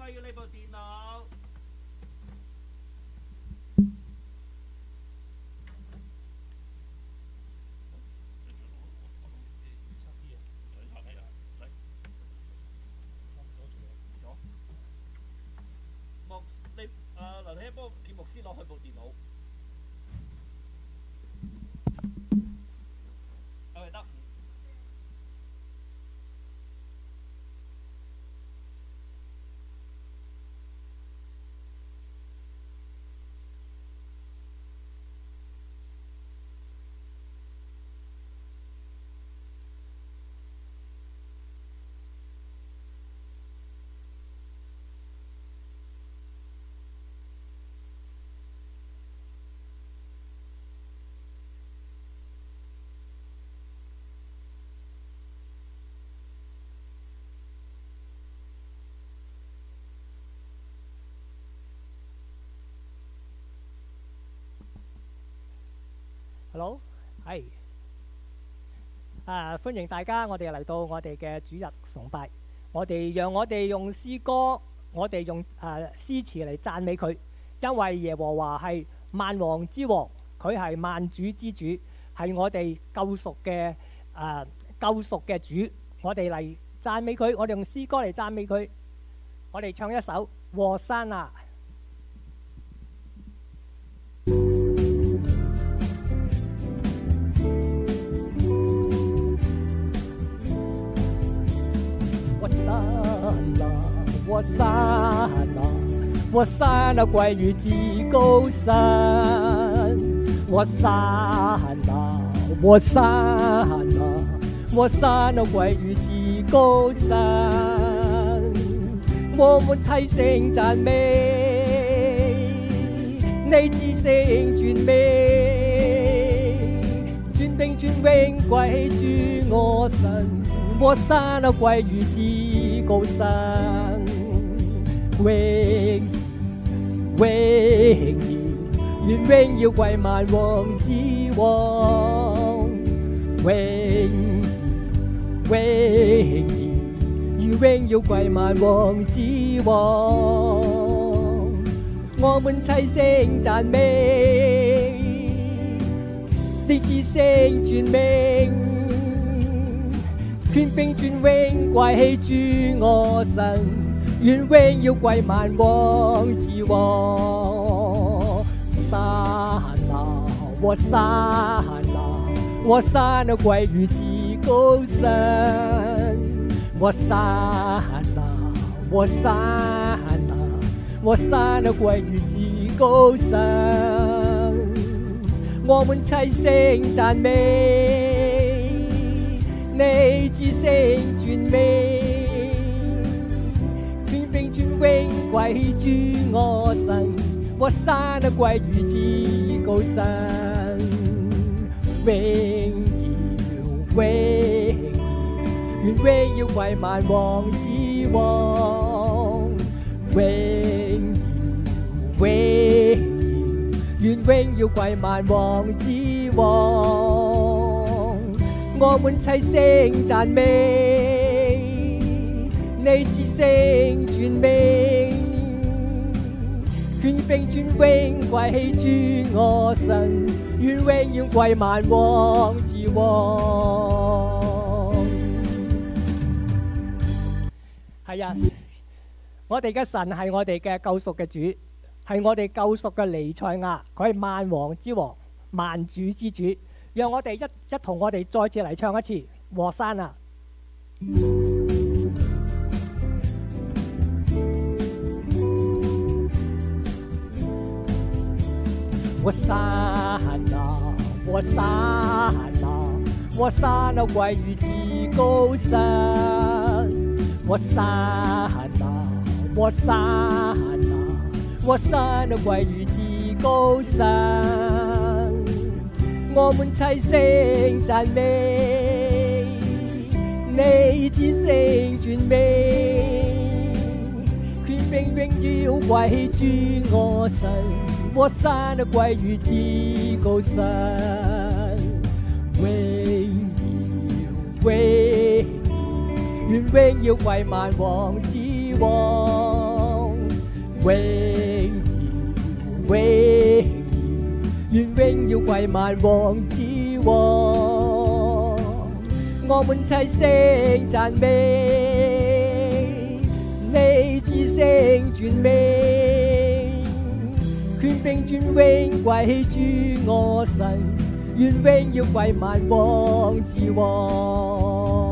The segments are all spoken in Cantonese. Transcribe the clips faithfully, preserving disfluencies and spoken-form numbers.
歸於呢部電腦。牧你誒劉聽幫叫牧師攞開部電腦。OK 得。 Hello， 係啊，歡迎大家，我哋嚟到我哋嘅主日崇拜。我哋讓我哋用詩歌，我哋用啊詩詞嚟讚美佢，因為耶和華係萬王之王，佢係萬主之主，係我哋救贖嘅啊救贖嘅主。我哋嚟讚美佢，我哋用詩歌嚟讚美佢。我哋唱一首《和散那》。我散那，我散那，我散那歸於至高神。我散那，我散那，我散那歸於至高神。我們齊聲讚美，你至聖尊美，尊榮尊榮歸主我神。我散那歸於至高神，榮榮耀，願榮耀歸萬王之王，榮榮耀，願榮耀歸萬王之王。我們齊聲讚美，你至聖尊名。權柄尊榮歸主我神，願榮耀歸萬王之王。散那，我散那，我散那歸於至高神。我散那，我散那，我散那歸於至高神。我們齊聲讚美，你至聖尊美，權柄尊榮歸主我神。我散那歸於至高神，榮耀榮耀，願榮耀歸萬王之王。榮耀榮耀，願榮耀歸萬王之王。我們齊聲讚美，你至聖尊美，權柄尊榮歸主我神，願榮耀歸萬王之王。係啊，我哋嘅神係我哋嘅救贖嘅主，係我哋救贖嘅彌賽亞，佢係萬王之王，萬主之主。讓我哋一一同我哋再次嚟唱一次《和散那》。我散那，我散那，我散那歸於至高神。我散那，我散那，我散那歸於至高神。我們齊聲讚美，你至聖尊美，權柄榮耀歸主我神。我散那歸於至高神，榮耀榮耀，願榮耀歸萬王之王。 榮耀榮耀，願榮耀歸萬王之王。我們齊聲讚美，你至聖尊美，權柄尊榮歸主我神，願榮耀歸萬王之王。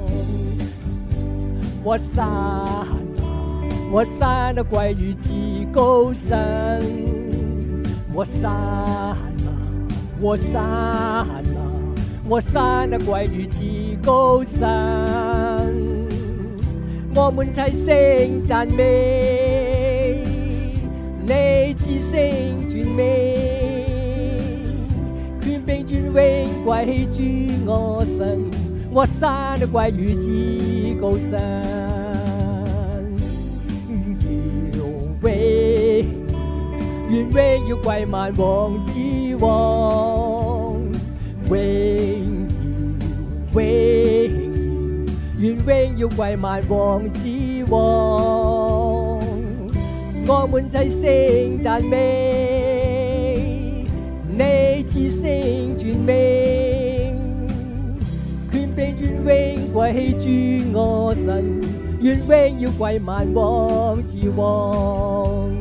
我撒我撒那歸於至高神，我撒那我撒那我撒那歸於至高神。我們齊聲讚美，你至聖尊美，權柄尊榮歸主我神，我撒那歸於至高神。榮願榮耀歸萬王之王，榮耀榮耀，願榮耀歸萬王之王。我們齊聲讚美，你至聖尊美，權柄尊榮歸主我神，願榮耀歸萬王之王。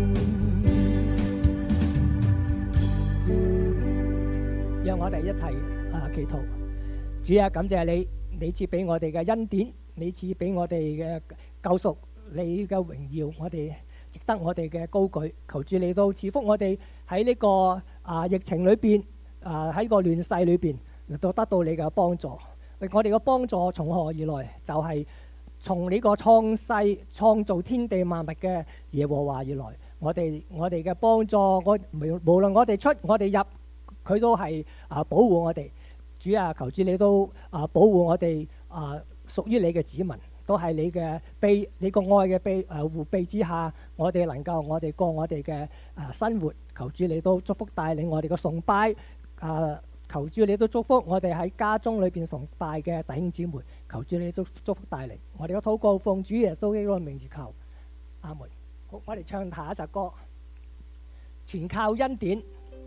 讓我哋一齊啊祈禱。主啊，感謝你，你賜俾我哋嘅恩典，你賜俾我哋嘅救贖，你嘅榮耀，我哋值得我哋嘅高舉。求主你都賜福我哋喺呢個啊疫情裏邊啊喺個亂世裏邊嚟到得到你嘅幫助。我哋嘅幫助從何而來？就係、是、從呢個創世創造天地萬物嘅耶和華而來。我哋我哋嘅幫助，我無論我哋出我哋入，佢都係啊保護我哋。主啊，求主你都啊保護我哋啊屬於你嘅子民，都係你嘅庇，你個愛嘅庇誒護庇之下，我哋能夠我哋過我哋嘅啊生活。求主你都祝福帶領我哋嘅崇拜啊！求主你都祝福我哋喺家中裏邊崇拜嘅弟兄姊妹。求主你都祝福帶領我哋嘅禱告，奉主耶穌基督嘅名字求，阿門。好，我哋唱下一首歌，全靠恩典。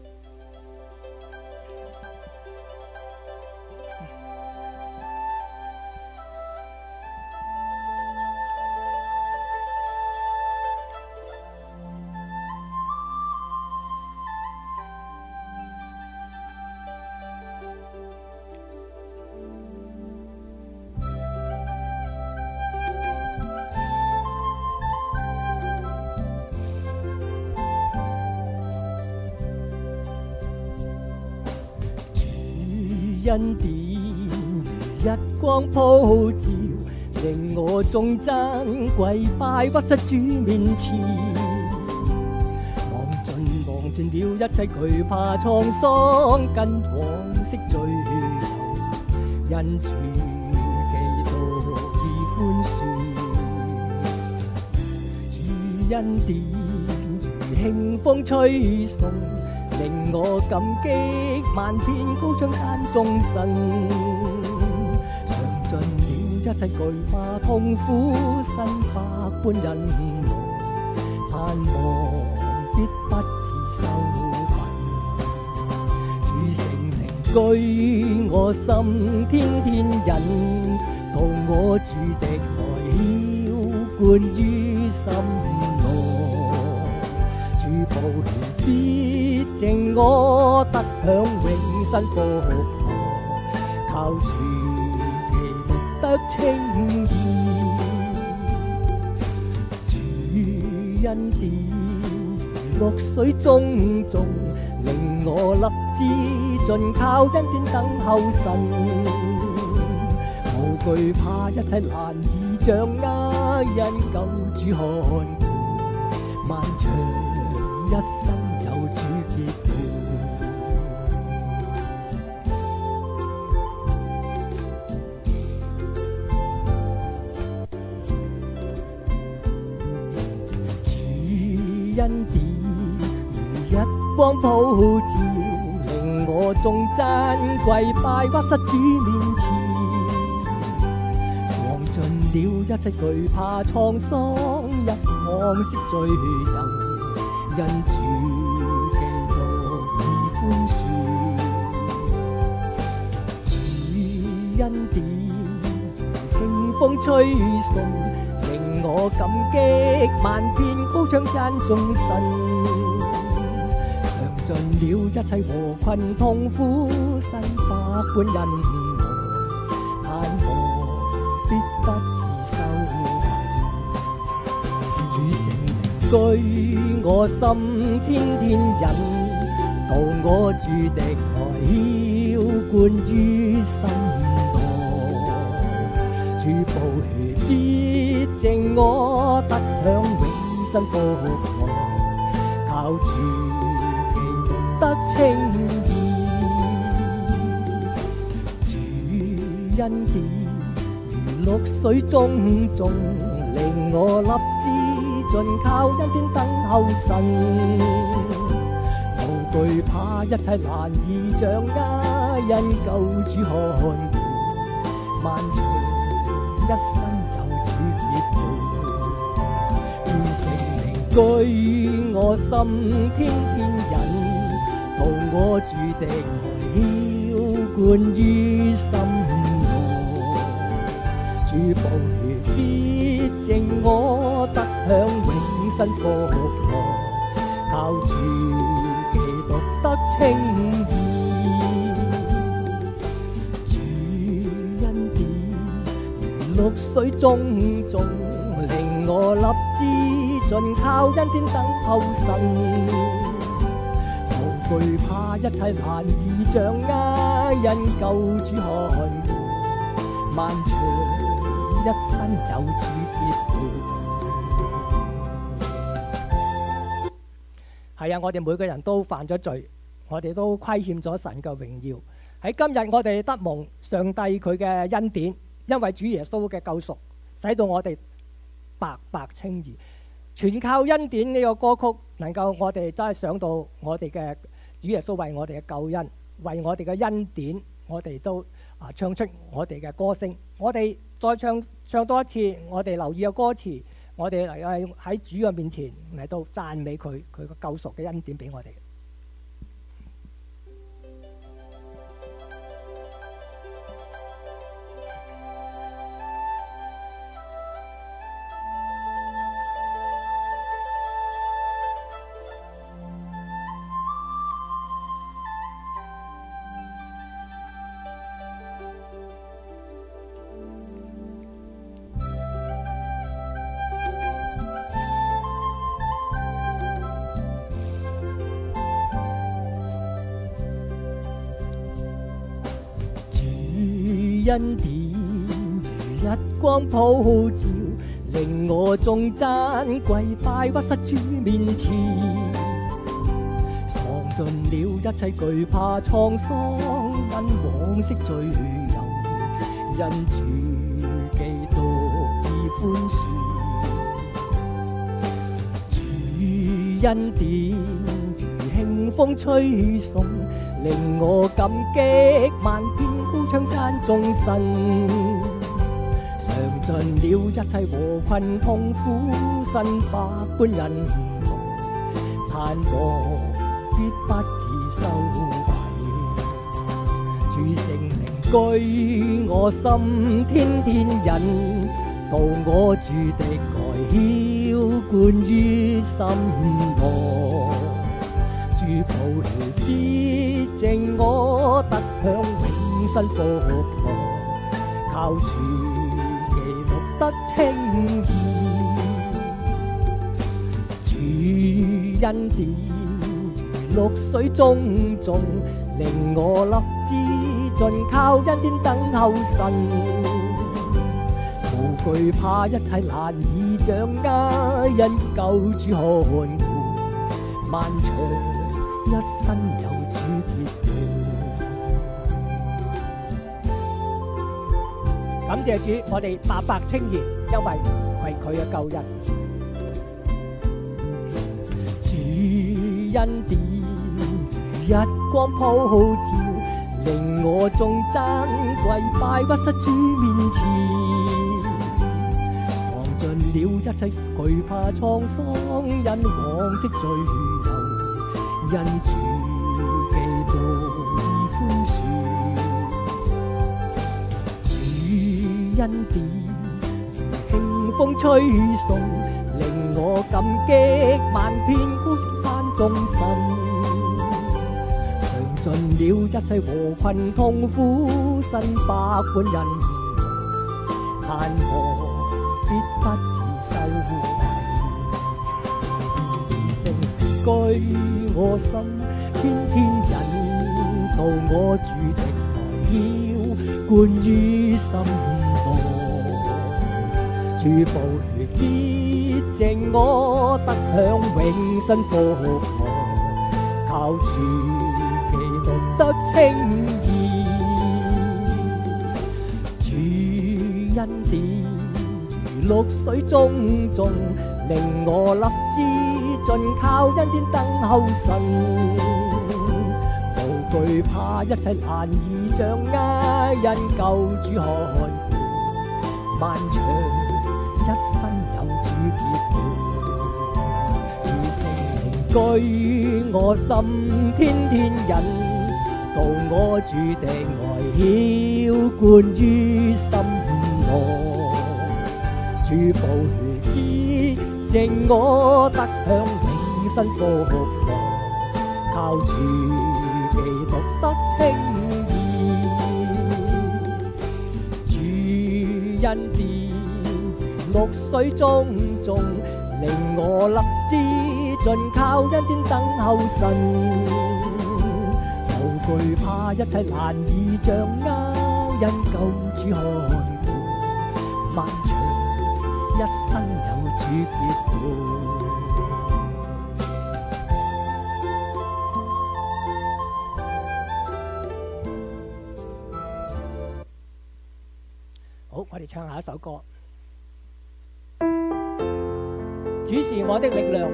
恩典如日光普照，令我眾珍跪拜屈膝主面前。忘盡忘盡了一切懼怕滄桑，跟往昔最後，因主基督已寬恕。主恩典如輕風吹送，令我感激萬遍高唱讚頌神，嘗盡了一切懼怕痛苦，身百般忍耐，盼望必不致羞愧。主聖靈居我心，天天引導我主的愛澆灌於心內。主寶血必證我得享永生福樂，靠主基督得稱義。主恩典如落水中種，令我立志盡靠恩典等候神，無懼怕一切難以掌握，因救主看顧，漫長一生有主結伴。主恩典如日光普照，令我眾珍跪拜屈膝主面前。忘盡了一切懼怕滄桑，一往昔最柔，因主基督已寬恕。主恩典如輕風吹送，令我感激萬遍，高唱讚頌神。嘗盡了一切和困痛苦，身百般恩愛，盼望必不自收穫。主聖靈居我心，天天引導我主的愛澆灌於心內。主寶血潔淨我，得享永生福樂，靠主得稱義。主恩典如綠水種種，令我立志盡靠恩典等候神。無懼怕一切難以掌握，因救主看顧，漫長一生就主結伴。主聖靈居我心，天天引導我主的愛澆灌於心內。主寶血潔淨我，得享永生福樂，靠主基督得稱義。主恩典如綠水種種，令我立志盡靠恩典等候神。懼怕一切難以掌握，因救主看顧，漫長一生有主結伴。係啊，我哋每個人都犯咗罪，我哋都虧欠咗神嘅榮耀。喺今日我哋得蒙上帝佢嘅恩典，因為主耶穌嘅救贖，使到我哋白白稱義。全靠恩典呢個歌曲，能夠我哋真係想到我哋嘅主耶穌為我哋嘅救恩，為我哋嘅恩典，我哋都啊唱出我哋嘅歌聲。我哋再唱唱多一次，我哋留意個歌詞，我哋嚟喺主嘅面前嚟到讚美佢，佢個救贖嘅恩典俾我哋。恩典如日光普照，令我頌讚跪拜屈膝主面前，嘗盡了一切懼怕滄桑，因往昔最柔，因主基督已寬恕。主恩典如輕風吹送，令我感激萬遍，高唱讚頌神。嘗盡了一切和困痛苦，身百般恩愛，盼望必不自羞愧。主聖靈居我心，天天引導我主的愛澆灌於心內。主寶血潔淨我，得享永生福樂，靠主基督得稱義。主恩典如綠水種種，令我立志盡靠恩典等候神。無懼怕一切難以掌握，因救主看顧，漫長一生有主結伴。感謝主，我哋白白稱義，因為係佢嘅救恩。主恩典如日光普照，令我頌讚跪拜屈膝主面前， 了一切懼怕滄桑，因往昔追留，因主基督已寬恕。主恩典如輕風吹送，令我感激萬遍孤寂山中神。嘗盡了一切和困痛苦，身百般恩愛，但我必不自收穫。聖靈居我心，天天引導我主的愛澆灌於心內。主寶血潔淨我，得享永生福樂，靠主基督得稱義。主恩典如綠水淙淙，令我立志盡靠恩典等候神，無懼怕一切難以掌握，因救主看顧，漫長一生有主結伴。如聖靈居我心，天天引導我主的愛澆灌於心內。主寶血潔淨我，得享永生福樂，靠主基督得稱義。主恩典綠水淙淙，令我立志盡靠恩典等候神，無懼怕一切難以掌握，因救主看顧，漫長一生有主結伴。好，我哋唱下一首歌。主是我的力量，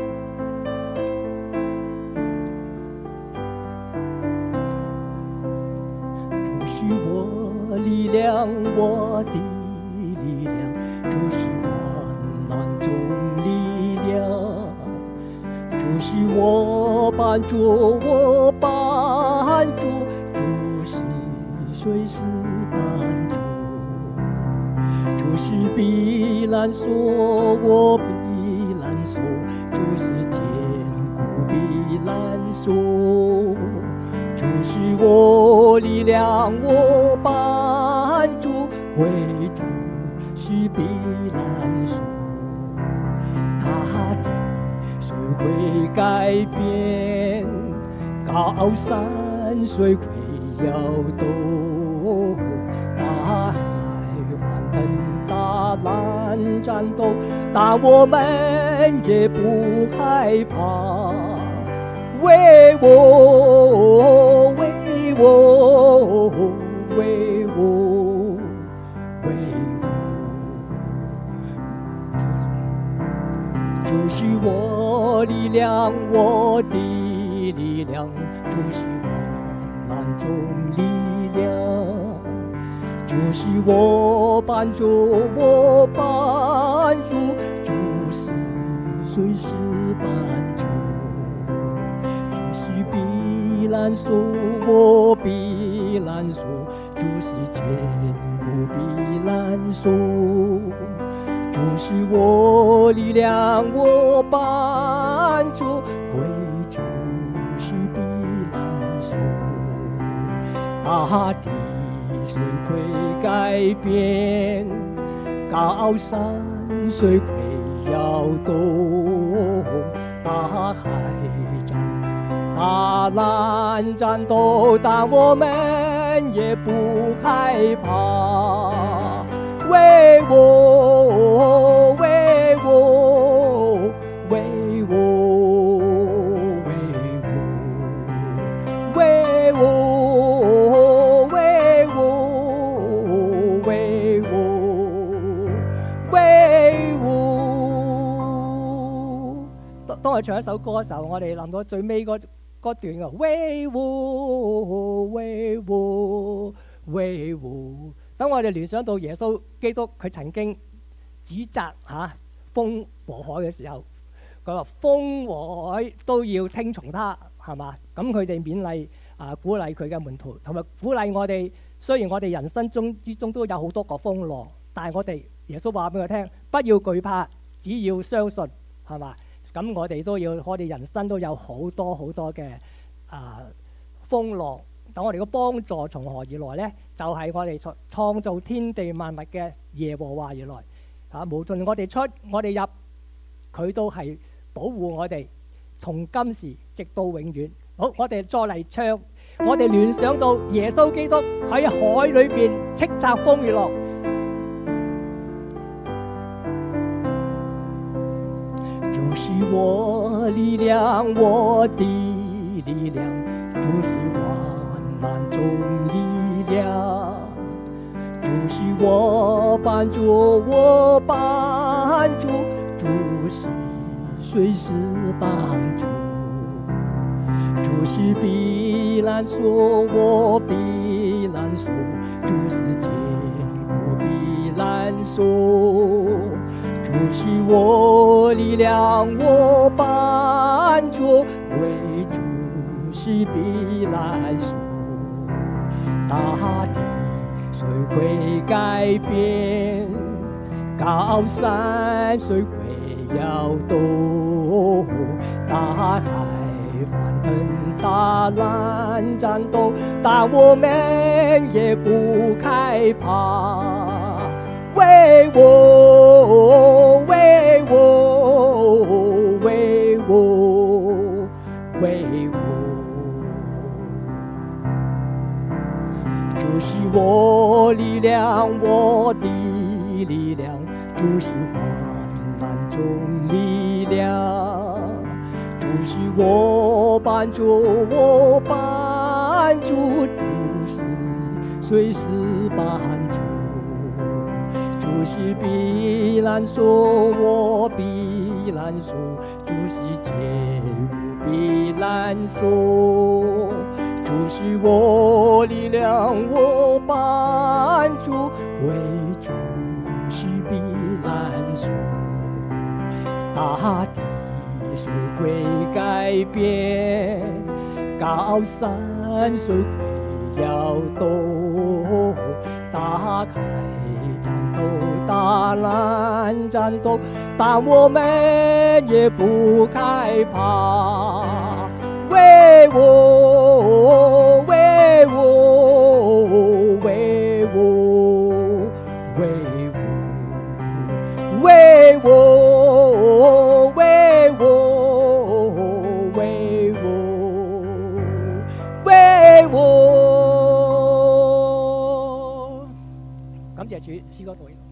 主是我力量，我的力量，主是患难中力量，主是我幫助，我幫助，主是隨時幫助，主是避難所，我避難所，主是堅固避難所，主是我力量，我幫助，為主是避難所。大地雖會改變，高山雖會搖動，大海翻騰大浪戰鬥，但我們也不害怕。為我，為我，為我，為我，主是我力量，我的力量，主是患難中力量，主是我幫助，我幫助，主是隨時幫助，主是避難所，我避難所，主是堅固避難所，主是我力量，我幫助，為主是避難所。大地雖會改變，高山雖會搖動，大海戰大浪戰鬥，但我們也不害怕。為我，為我，為我，為我，為我，為我，為我，為我。當當我唱一首歌嘅時候，我哋諗到最尾嗰嗰段嘅為我，為我，為我。等我哋聯想到耶穌基督，佢曾經指責嚇風和海嘅時候，佢話風和海都要聽從他，係嘛？咁佢哋勉勵啊，鼓勵佢嘅門徒，同埋鼓勵我哋。雖然我哋人生中之中都有好多個風浪，但係我哋耶穌話俾我聽，不要懼怕，只要相信，係嘛？咁我哋都要，我哋人生都有好多好多嘅啊風浪。等我哋嘅幫助從何而來呢？就係、是、我哋創創造天地萬物嘅耶和華而來。啊，無論我哋出我哋入，佢都係保護我哋，從今時直到永遠。好，我哋再嚟唱。我哋聯想到耶穌基督喺海裏邊叱責風與浪，主是我力量，我的力量，主是患難中力量，主是我幫助，我幫助，主是隨時幫助。主是避難所，我避難所，主是堅固避難所，主是我力量，我幫助，為主是避難所。大地雖會改變，高山雖會搖動，大海翻騰大浪戰鬥，但我們也不害怕。為我，為我，為我，為我，主是我力量，我的力量，主是患難中力量。主是我幫助，我幫助，主是隨時幫助。主是避難所，我避難所，主是堅固避難所。主是我力量，我幫助，為主是避難所。大地雖會改變，高山雖會搖動，大海戰鬥，大浪戰鬥，但我們也不害怕。為我，為我，為我，為我，為我，為我，為我，為我。感謝主，詩歌到呢度。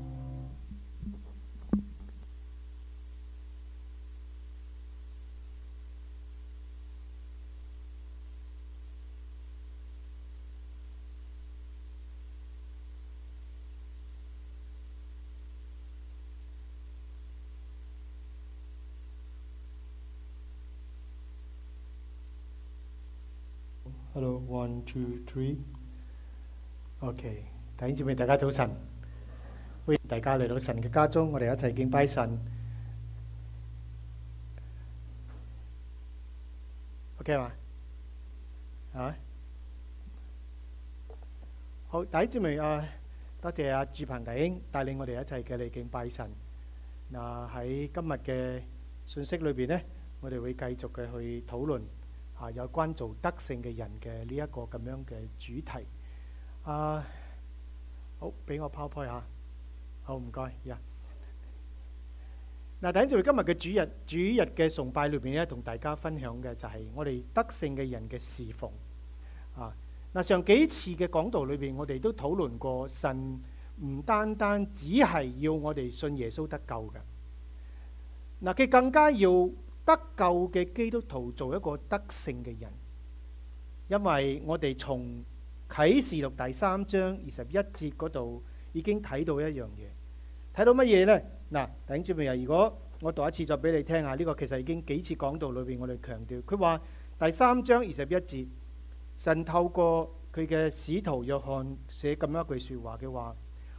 Hello, one, two, three. OK， 弟兄姊妹，大家早晨，歡迎大家嚟到神嘅家中，我哋一齊敬拜神。OK 嘛？啊，好，弟兄姊妹啊，多謝阿志鵬弟兄帶領我哋一齊嘅嚟敬拜神。嗱，喺今日嘅信息裏邊呢，我哋會繼續嘅去討論。啊，有關做得勝嘅人嘅呢一個咁樣嘅主題。啊，好，俾我 PowerPoint下。好，唔該。呀，嗱，第一就係今日嘅主日，主日嘅崇拜裏邊咧，同大家分享嘅就係我哋得勝嘅人嘅侍奉。啊，嗱，上幾次嘅講道裏邊，我哋都討論過，神唔單單只係要我哋信耶穌得救嘅，嗱，佢更加要得救嘅基督徒做一個得勝嘅人，因為我哋從啟示錄第三章二十一節嗰度已經睇到一樣嘢，睇到乜嘢呢？嗱，弟兄姊妹啊，如果我讀一次再俾你聽下，呢個其實已經幾次講道裏邊我哋強調，佢話第三章二十一節，神透過佢嘅使徒約翰寫咁一句說話嘅話，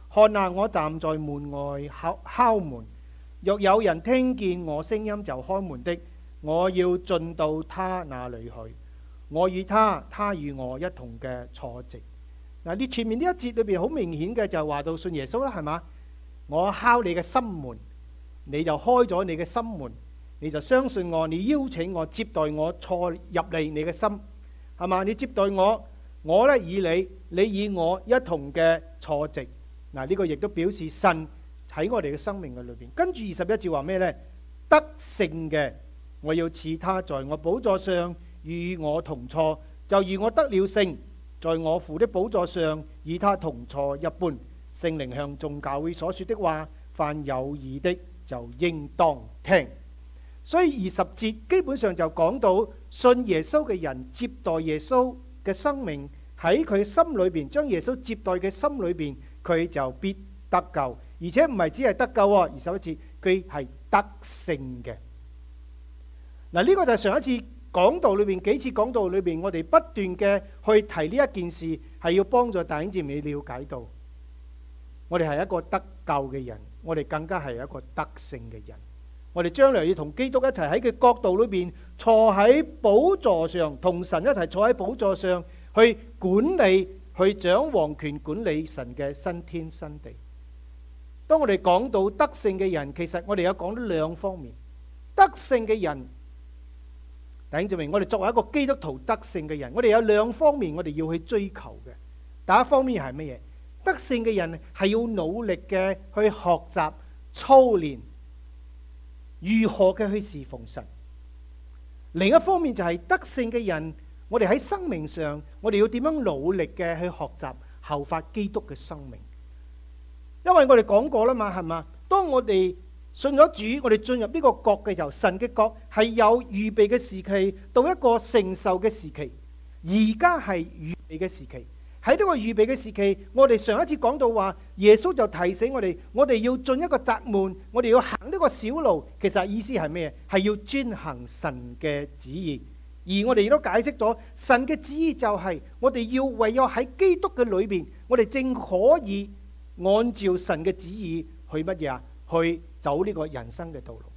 看啊，我站在門外敲敲門，若有人聽見我聲音就開門的，我要進到他那裏去，我與他，他與我一同嘅坐席。嗱，你前面呢一節裏邊好明顯嘅就係話到信耶穌啦，係嘛？我敲你嘅心門，你就開咗你嘅心門，你就相信我，你邀請我接待我坐入嚟你嘅心，係嘛？你接待我，我咧以你，你以我一同嘅坐席。嗱，呢個亦都表示神喺我哋嘅生命嘅裏邊。跟住二十一節話咩呢？得勝嘅，我要賜他在我寶座上與我同坐，就如我得了勝，在我父的寶座上與他同坐一般。聖靈向眾教會所說的話，凡有耳的就應當聽。所以二十節基本上就講到信耶穌嘅人接待耶穌嘅生命喺佢心裏邊，將耶穌接待嘅心裏邊，佢就必得救，而且唔係只係得救喎。二十一節佢係得勝嘅。嗱，呢個就係上一次講道裏邊幾次講道裏邊，我哋不斷嘅去提呢一件事，係要幫助弟兄姊妹了解到，我哋係一個得救嘅人，我哋更加係一個得勝嘅人。我哋將來要同基督一齊喺佢國度裏邊坐喺寶座上，同神一齊坐喺寶座上去管理、去掌王權、管理神嘅新天新地。當我哋講到得勝嘅人，其實我哋有講到兩方面。得勝嘅人，弟兄姊妹，我哋作為一個基督徒得勝嘅人，我哋有兩方面我哋要去追求嘅。第一方面係乜嘢？得勝嘅人係要努力嘅去學習、操練如何嘅去侍奉神。另一方面就係得勝嘅人，我哋喺生命上，我哋要點樣努力嘅去學習效法基督嘅生命。因為我哋講過啦嘛，係嘛？當我哋信咗主，我哋進入呢個國嘅時候，神嘅國係有預備嘅時期到一個承受嘅時期。而家係預備嘅時期。喺呢個預備嘅時期，我哋上一次講到話，耶穌就提醒我哋，我哋要進一個窄門，我哋要行呢個小路。其實意思係咩？係要遵行神嘅旨意。而我哋亦都解釋咗，神嘅旨意就係我哋要唯有喺基督嘅裏邊，我哋正可以按照神嘅旨意去乜嘢啊？去走呢個人生嘅道路。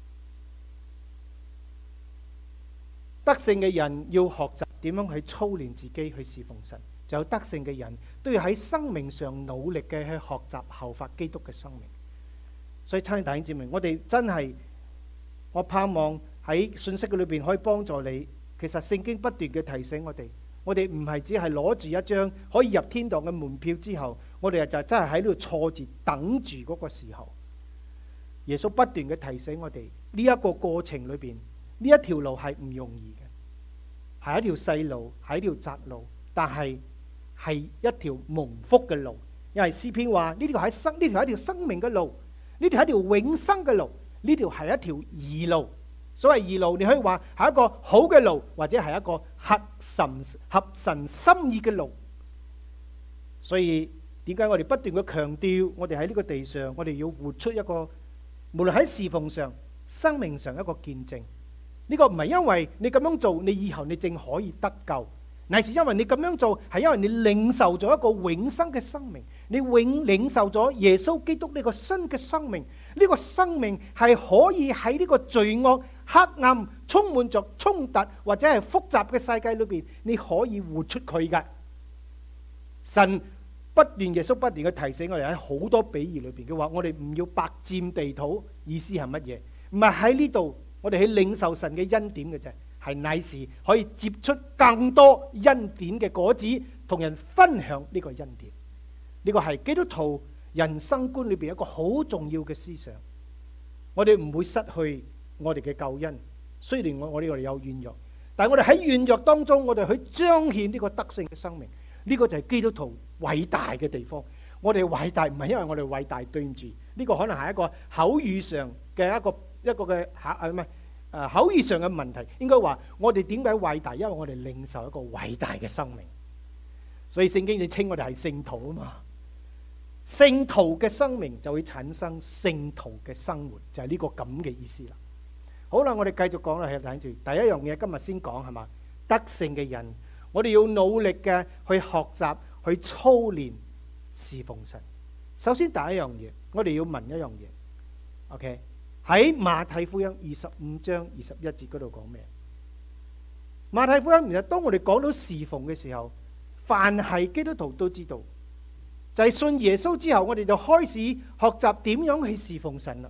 得勝嘅人要學習點樣去操練自己去侍奉神。就有得勝嘅人都要喺生命上努力嘅去學習效法基督嘅生命。所以親愛弟兄姊妹，我哋真係，我盼望喺信息嘅裏邊可以幫助你。其實聖經不斷嘅提醒我哋，我哋唔係只係攞住一張可以入天堂嘅門票之後，我哋就真係喺呢度坐住等住嗰個時候。耶穌不斷嘅提醒我哋，呢一個過程裏邊，呢一條路係唔容易嘅，係一條細路，係一條窄路，但係係一條蒙福嘅路。因為詩篇話呢條係生，呢條係一條生命嘅路，呢條係一條永生嘅路，呢條係一條義路。所謂義路，你可以話係一個好嘅路，或者係一個合神合神心意嘅路。所以點解我哋不斷嘅強調，我哋喺呢個地上，我哋要活出一個無論喺侍奉上、生命上一個見證。呢個唔係因為你咁樣做，你以後你正可以得救。乃是因為你咁樣做，係因為你領受咗一個永生嘅生命，你永領受咗耶穌基督呢個新嘅生命。呢個生命係可以喺呢個罪惡、黑暗、充滿着衝突或者係複雜嘅世界裏邊，你可以活出佢嘅。神不斷，耶穌不斷嘅提醒我哋喺好多比喻裏邊嘅話，我哋唔要白佔地土。意思係乜嘢？唔係喺呢度，我哋去領受神嘅恩典嘅啫。係乃是可以接出更多恩典嘅果子，同人分享呢個恩典。呢個係基督徒人生觀裏邊一個好重要嘅思想。我哋唔會失去我哋嘅救恩，雖然我我哋我哋有軟弱，但係我哋喺軟弱當中，我哋去彰顯呢個得勝嘅生命。呢個就係基督徒偉大嘅地方。我哋偉大唔係因為我哋偉大，對唔住，呢個可能係一個口語上嘅一個一個嘅嚇啊唔係。誒口語上嘅問題，應該話我哋點解偉大？因為我哋領受一個偉大嘅生命，所以聖經就稱我哋係聖徒啊嘛。聖徒嘅生命就會產生聖徒嘅生活，就係呢個咁嘅意思啦。好啦，我哋繼續講啦，係睇住第一樣嘢，今日先講係嘛？得勝嘅人，我哋要努力嘅去學習、去操練侍奉神。 首先第一樣嘢，我哋要問一樣嘢 ，OK？ 喺馬太福音二十五章二十一節嗰度講咩？馬太福音其實當我哋講到侍奉嘅時候，凡係基督徒都知道，就係信耶穌之後，我哋就開始學習點樣去侍奉神啦。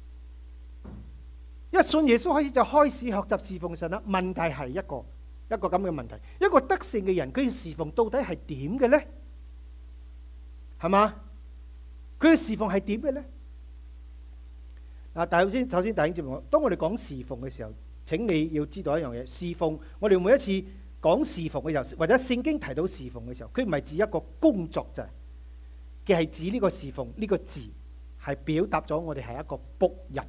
一信耶穌開始就開始學習侍奉神啦。問題係一個一個咁嘅問題，一個得勝嘅人，佢嘅侍奉到底係點嘅呢？係嘛？佢嘅侍奉係點嘅呢？嗱，但係首先，首先弟兄姊妹，當我哋講侍奉嘅時候，請你要知道一樣嘢，侍奉我哋每一次講侍奉嘅時候，或者聖經提到侍奉嘅時候，佢唔係指一個工作咋，佢係指呢個侍奉呢個字係表達咗我哋係一個僕人，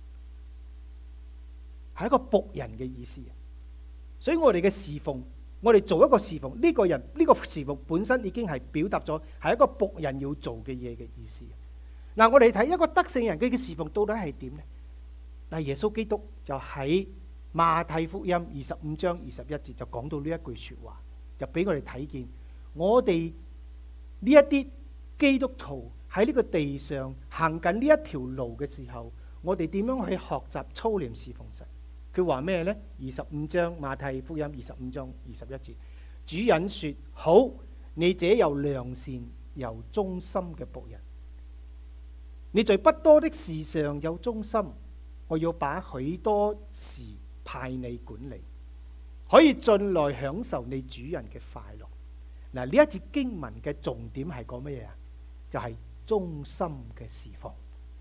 係一個僕人嘅意思。所以我哋嘅侍奉，我哋做一個侍奉，呢個人呢個侍奉本身已經係表達咗係一個僕人要做嘅嘢嘅意思。嗱，我哋睇一個得勝人佢嘅侍奉到底係點呢？嗱，耶穌基督就喺馬太福音二十五章二十一節就講到呢一句說話，就俾我哋睇見我哋呢一啲基督徒喺呢個地上行緊呢一條路嘅時候，我哋點樣去學習操練侍奉神？佢話咩呢？二十五章馬太福音二十五章二十一節，主人說：好，你這又良善又忠心嘅僕人，你在不多的事上有忠心，我要把許多事派你管理，可以進來享受你主人嘅快樂。嗱，呢一節經文嘅重點係講乜嘢啊？就係、是、忠心嘅侍奉，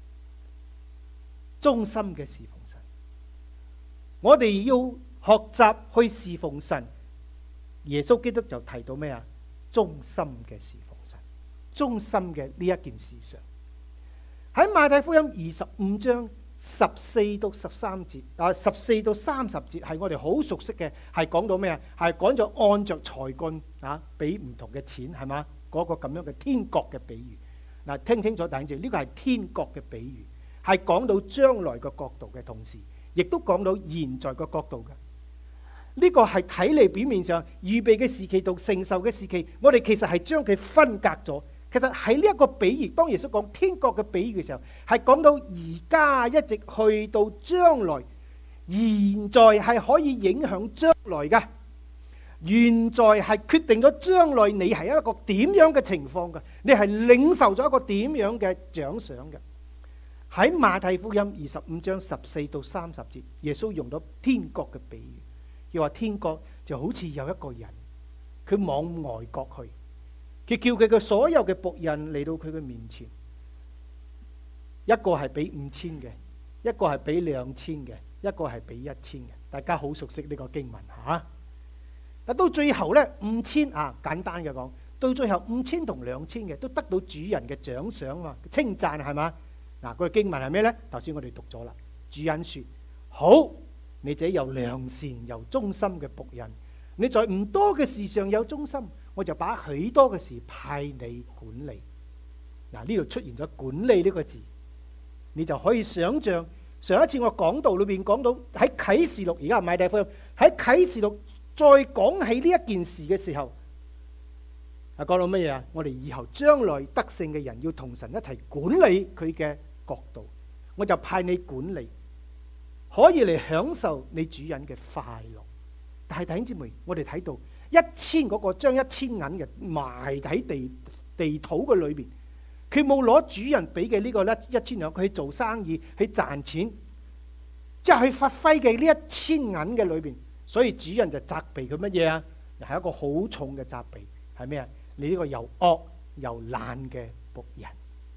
忠心嘅侍奉神。我哋要學習去侍奉神。耶穌基督就提到咩啊？忠心嘅侍奉神，忠心嘅呢一件事上。喺馬太福音二十五章十四到十三節，啊十四到三十節係我哋好熟悉嘅，係講到咩啊？係講咗按着才幹啊，俾唔同嘅錢，係嘛？嗰、那個咁樣嘅天國嘅比喻。嗱，聽清楚，等住呢個係天國嘅比喻，係講到將來嘅角度嘅同時，亦都講到現在嘅角度嘅。呢、這個係睇嚟表面上預備嘅時期同承受嘅時期，我哋其實係將佢分隔咗。其實喺呢一個比喻，當耶穌講天國嘅比喻嘅時候，係講到而家一直去到將來，現在係可以影響將來嘅，現在係決定咗將來你係一個點樣嘅情況嘅，你係領受咗一個點樣嘅獎賞嘅。喺馬太福音二十五章十四到三十節，耶穌用咗天國嘅比喻，佢話天國就好似有一個人，佢往外國去。佢叫佢嘅所有嘅僕人嚟到佢嘅面前，一個係俾五千嘅，一個係俾兩千嘅，一個係俾一千嘅。大家好熟悉呢個經文吓。但到最後咧，五千啊，簡單嘅講，到最後五千同兩千嘅都得到主人嘅獎賞啊，稱讚係嘛？嗱，嗰個經文係咩咧？頭先我哋讀咗啦。主人說：好，你這又良善又忠心嘅僕人，你在唔多嘅事上有忠心，我就把許多嘅事派你管理。嗱，呢度出現咗管理呢個字，你就可以想象上一次我講道裏邊講到喺啟示錄，而家馬太福音喺啟示錄再講起呢一件事嘅時候，係講到乜嘢啊？我哋以後將來得勝嘅人要同神一齊管理佢嘅國度，我就派你管理，可以嚟享受你主人嘅快樂。但係弟兄姊妹，我哋睇到一千嗰個將一千銀嘅埋喺地地土嘅裏邊，佢冇攞主人俾嘅呢個咧一千兩，佢去做生意去賺錢，即係去發揮嘅呢一千銀嘅裏邊，所以主人就責備佢乜嘢啊？係一個好重嘅責備，係咩啊？你呢個又惡又懶嘅僕人。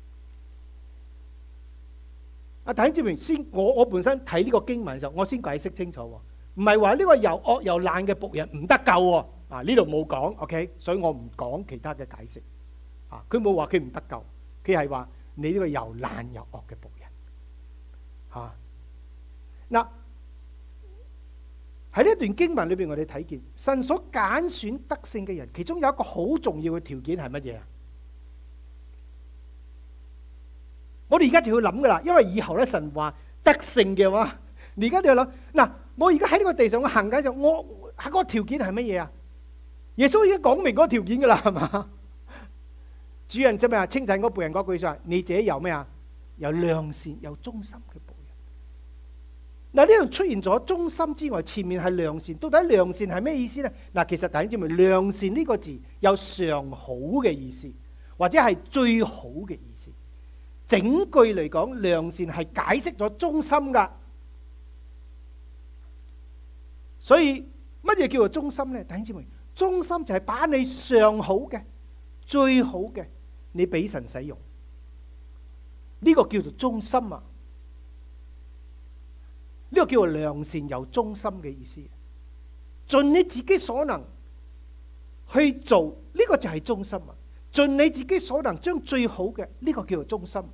啊，弟兄姊妹，先我我本身睇呢個經文嘅時候，我先解釋清楚喎。唔係話呢個又惡又懶嘅僕人唔得救喎，啊呢度冇講 ，OK， 所以我唔講其他嘅解釋。啊，佢冇話佢唔得救，佢係話你呢個又懶又惡嘅僕人。嚇，嗱喺呢一段經文裏邊，我哋睇見神所揀選得勝嘅人，其中有一個好重要嘅條件係乜嘢啊？我哋而家就要諗噶啦，因為以後咧神話得勝嘅話，你而家就要諗嗱。我而家喺呢個地上我行緊嘅時候，我喺嗰個條件係乜嘢啊？耶穌已經講明嗰個條件噶啦，係嘛？ 主人即係咩啊？稱讚嗰僕人嗰句說話：你這有咩啊？有良善有忠心嘅僕人。嗱，呢度出現咗忠心之外，前面係良善。到底良善係咩意思呢？嗱，其實弟兄姊妹，良善呢個字有上好嘅意思，或者係最好嘅意思。整句嚟講，良善係解釋咗忠心噶。所以乜嘢叫做忠心呢？弟兄姊妹，忠心就係把你上好嘅、最好嘅，你俾神使用，呢個叫做忠心啊！呢個叫做良善又忠心嘅意思。盡你自己所能去做，呢個就係忠心啊！盡你自己所能將最好嘅，呢個叫做忠心。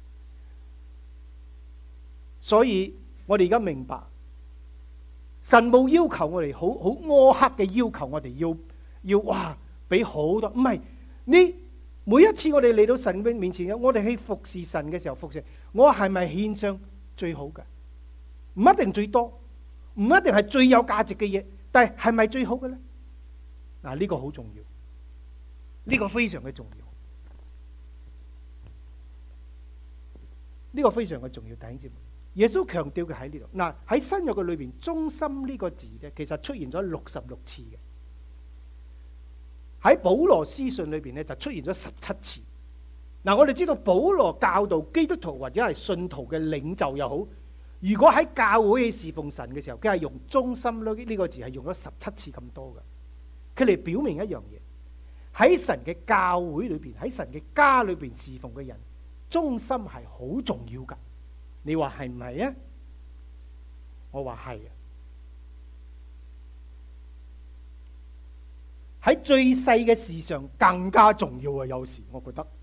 所以我哋而家明白，神冇要求我哋好好苛刻嘅要求，我哋要要哇俾好多，唔係，你每一次我哋嚟到神嘅面前，我哋去服侍神嘅時候，服侍我係咪獻上最好嘅？唔一定最多，唔一定係最有價值嘅嘢，但係係咪最好嘅咧？嗱，呢個好重要，呢個非常嘅重要，呢個非常嘅重要，弟兄姊妹。耶穌強調嘅喺呢度。嗱，喺新約嘅裏邊，忠心呢個字咧，其實出現咗六十六次嘅。喺保羅書信裏邊咧，就出現咗十七次。嗱，我哋知道保羅教導基督徒或者係信徒嘅領袖又好，如果喺教會去侍奉神嘅時候，佢係用忠心呢個字係用咗十七次咁多嘅。佢嚟表明一樣嘢，喺神嘅教會裏邊，喺神嘅家裏邊侍奉嘅人，忠心係好重要噶。你話係唔係啊？我話係啊。喺最細嘅事上更加重要啊！有時我覺得，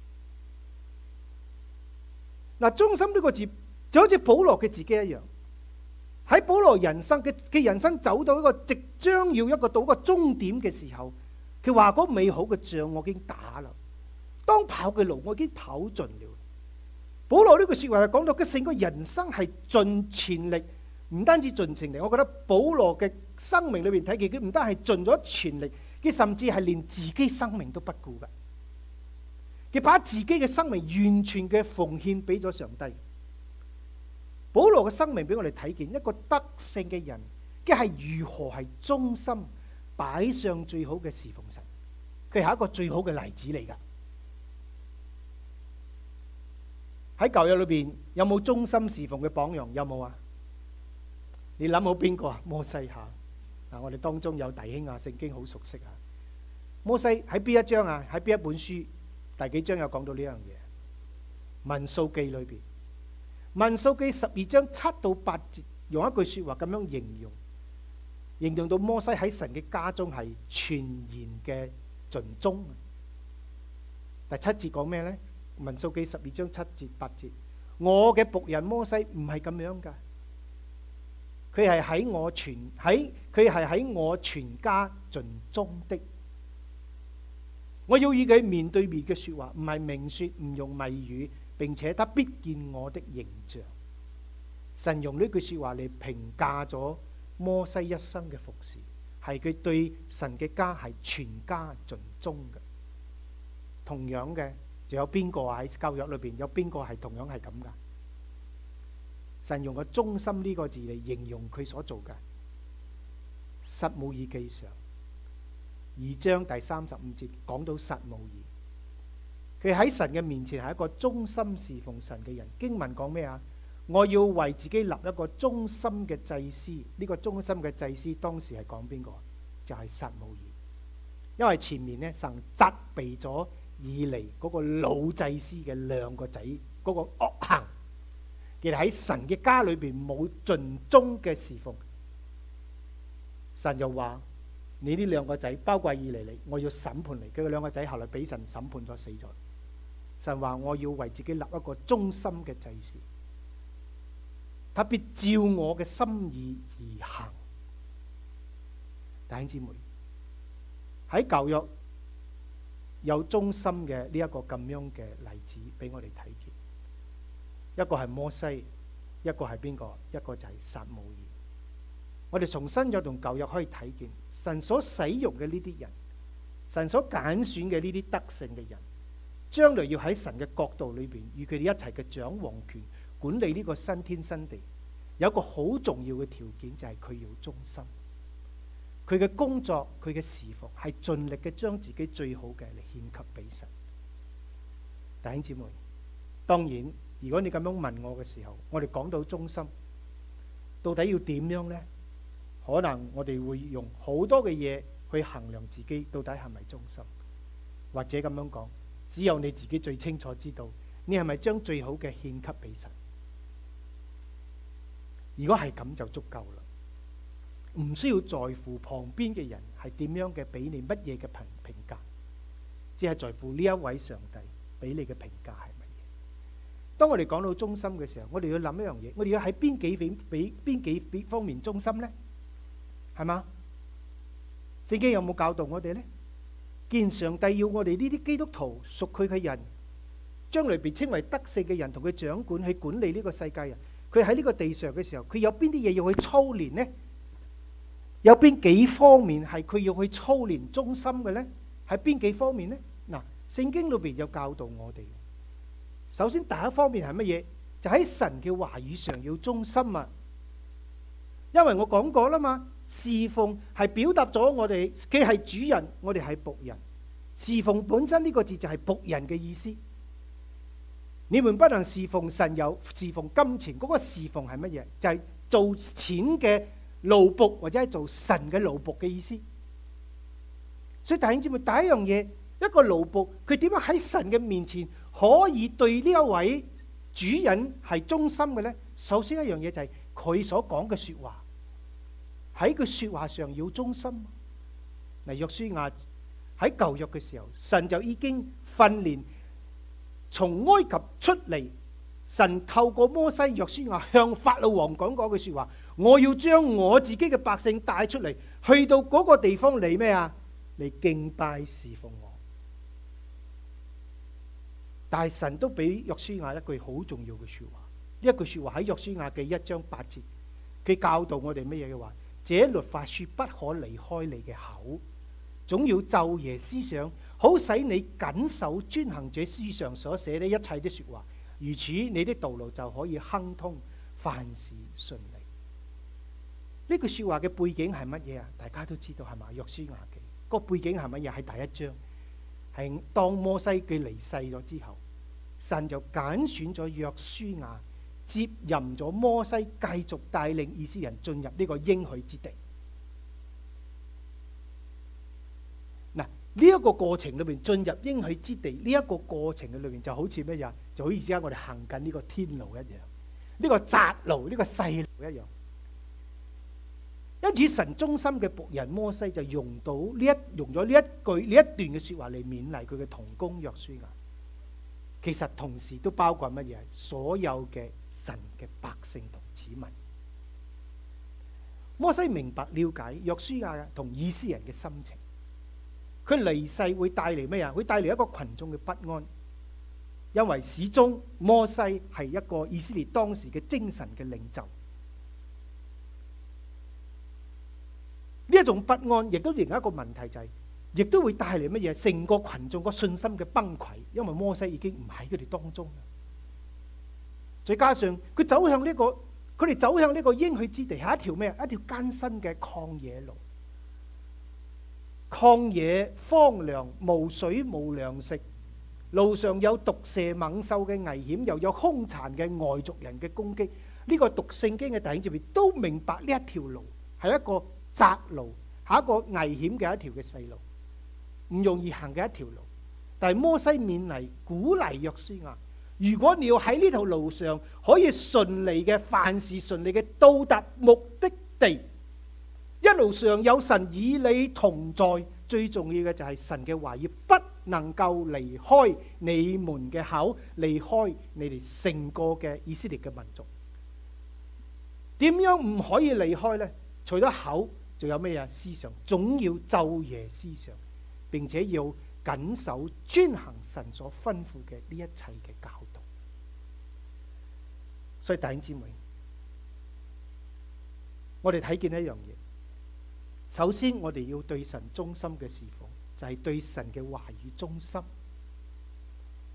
嗱，忠心呢個字就好似保羅嘅自己一樣。喺保羅人生嘅嘅人生走到一個即將要一個到一個終點嘅時候，佢話嗰美好嘅仗我已經打啦，當跑嘅路我已經跑盡了。保羅呢句說話係講到佢成個人生係盡全力，唔單止盡全力。我覺得保羅嘅生命裏邊睇見佢唔單係盡咗全力，佢甚至係連自己生命都不顧嘅。佢把自己嘅生命完全嘅奉獻俾咗上帝。保羅嘅生命俾我哋睇見一個得勝嘅人，佢係如何係忠心擺上最好嘅侍奉神。佢係一個最好嘅例子嚟噶。喺舊約裏邊有冇忠心侍奉嘅榜樣？有冇啊？你諗好邊個啊？摩西吓，嗱，我哋當中有弟兄啊，聖經好熟悉啊。摩西喺邊一章啊？喺邊一本書？第幾章有講到呢樣嘢？民數記裏邊，民數記十二章七到八節，用一句說話咁樣形容，形容到摩西喺神嘅家中係全然嘅盡忠。第七節講咩呢？民數記十二章七節八節，我嘅僕人摩西唔係咁樣噶，佢係喺我全喺佢係喺我全家盡忠的。我要與佢面對面嘅說話，唔係明說，唔用謎語，並且他必見我的形象。神用呢句說話嚟評價咗摩西一生嘅服侍，係佢對神嘅家係全家盡忠嘅。同樣嘅。就有邊個喺舊約裏邊有邊個係同樣係咁噶？神用個忠心呢個字嚟形容佢所做嘅。撒母耳記上二章第三十五節講到撒母耳，佢喺神嘅面前係一個忠心侍奉神嘅人。經文講咩啊？我要為自己立一個忠心嘅祭司。呢個忠心嘅祭司當時係講邊個？就係撒母耳。因為前面呢，神責備咗以利嗰個老祭司嘅兩個仔嗰個惡行，其實喺神嘅家裏邊冇盡忠嘅侍奉，神就話你呢兩個仔，包括以利你，我要審判你。佢兩個仔後來俾神審判咗，死咗。神話我要為自己立一個忠心嘅祭司，他必照我嘅心意而行。弟兄姊妹，喺舊約有忠心嘅呢一個咁樣嘅例子俾我哋睇見，一個係摩西，一個係邊個？一個就係撒母耳。我哋從新約同舊約可以睇見神所使用嘅呢啲人，神所揀選嘅呢啲得勝嘅人， 將來要喺神嘅國度裏邊與佢哋一齊嘅掌王權管理呢個新天新地，有一個好重要嘅條件就係佢要忠心。佢嘅工作，佢嘅侍奉係盡力嘅將自己最好嘅嚟獻給俾神。弟兄姊妹，當然如果你咁樣問我嘅時候，我哋講到忠心，到底要點樣呢？可能我哋會用好多嘅嘢去衡量自己到底係咪忠心，或者咁樣講，只有你自己最清楚知道，你係咪將最好嘅獻給俾神。如果係咁就足夠啦，唔需要在乎旁邊嘅人係點樣嘅俾你乜嘢嘅評評價，只係在乎呢一位上帝俾你嘅評價係乜嘢。當我哋講到忠心嘅時候，我哋要諗一樣嘢，我哋要喺邊幾方俾邊幾方面忠心呢？係嘛？聖經有冇教導我哋呢？既然上帝要我哋呢啲基督徒屬佢嘅人，將來被稱為得勝嘅人，同佢掌管去管理呢個世界人，佢喺呢個地上嘅時候，佢有邊啲嘢要去操練呢？有邊幾方面係佢要去操練忠心嘅呢？喺邊幾方面呢？嗱，聖經裏邊有教導我哋。首先第一方面係乜嘢？就喺神嘅話語上要忠心啊！因為我講過啦嘛，侍奉係表達咗我哋佢係主人，我哋係僕人。侍奉本身呢個字就係僕人嘅意思。你們不能侍奉神有侍奉金錢，嗰個侍奉係乜嘢？就係做錢嘅奴僕，或者係做神嘅奴僕嘅意思。所以弟兄姊妹，第一樣嘢，一個奴僕佢點樣喺神嘅面前可以對呢一位主人係忠心嘅呢？首先一樣嘢就係佢所講嘅說話，喺佢說話上要忠心。嗱，約書亞喺舊約嘅時候，神就已經訓練從埃及出嚟，神透過摩西、約書亞向法老王講嗰句說話：我要將我自己嘅百姓帶出嚟，去到嗰個地方嚟咩啊？嚟敬拜侍奉我。但係神都俾約書亞一句好重要嘅說話，呢一句說話喺約書亞嘅一章八節，佢教導我哋乜嘢嘅話？這律法書不可離開你嘅口，總要晝夜思想，好使你謹守遵行這書上所寫的一切的說話，如此你的道路就可以亨通，凡事順利。呢句說話嘅背景係乜嘢啊？大家都知道係嘛？約書亞記個背景係乜嘢？係第一章，係當摩西佢離世咗之後，神就揀選咗約書亞接任咗摩西，繼續帶領以色列人進入呢個應許之地。嗱，呢一個過程裏邊進入應許之地，呢一個過程嘅裏邊就好似乜嘢？就好似而家我哋行緊呢個天路一樣，呢個窄路，呢個細路一樣。因此神忠心嘅僕人摩西就用到呢一用咗呢一句呢一段嘅說話嚟勉勵佢嘅同工約書亞。其實同時都包括乜嘢？所有嘅神嘅百姓同子民。摩西明白了解約書亞同以色列人嘅心情。佢離世會帶嚟乜嘢？會帶嚟一個群眾嘅不安，因為始終摩西係一個以色列當時嘅精神嘅領袖。呢一種不安，亦都另一個問題就係、是，亦都會帶嚟乜嘢？成個群眾個信心嘅崩潰，因為摩西已經唔喺佢哋當中啦。再加上佢走向呢、這個，佢哋走向呢個應許之地係一條咩？一條艱辛嘅曠野路。曠野荒涼，無水無糧食，路上有毒蛇猛獸嘅危險，又有兇殘嘅外族人嘅攻擊。呢、這個讀聖經嘅弟兄姊妹都明白呢一條路係一個窄路，係一個危險嘅一條嘅細路，唔容易行嘅一條路。但係摩西勉勵鼓勵約書亞，如果你要喺呢條路上可以順利嘅，凡事順利嘅到達目的地，一路上有神與你同在，最重要嘅就係神嘅話語不能夠離開你們嘅口，離開你哋成個嘅以色列嘅民族。點樣唔可以離開呢？除咗口，仲有咩啊？思想，總要晝夜思想，並且要謹守遵行神所吩咐嘅呢一切嘅教導。所以弟兄姊妹，我哋睇見一樣嘢。首先，我哋要對神忠心嘅侍奉，就係對神嘅話語忠心。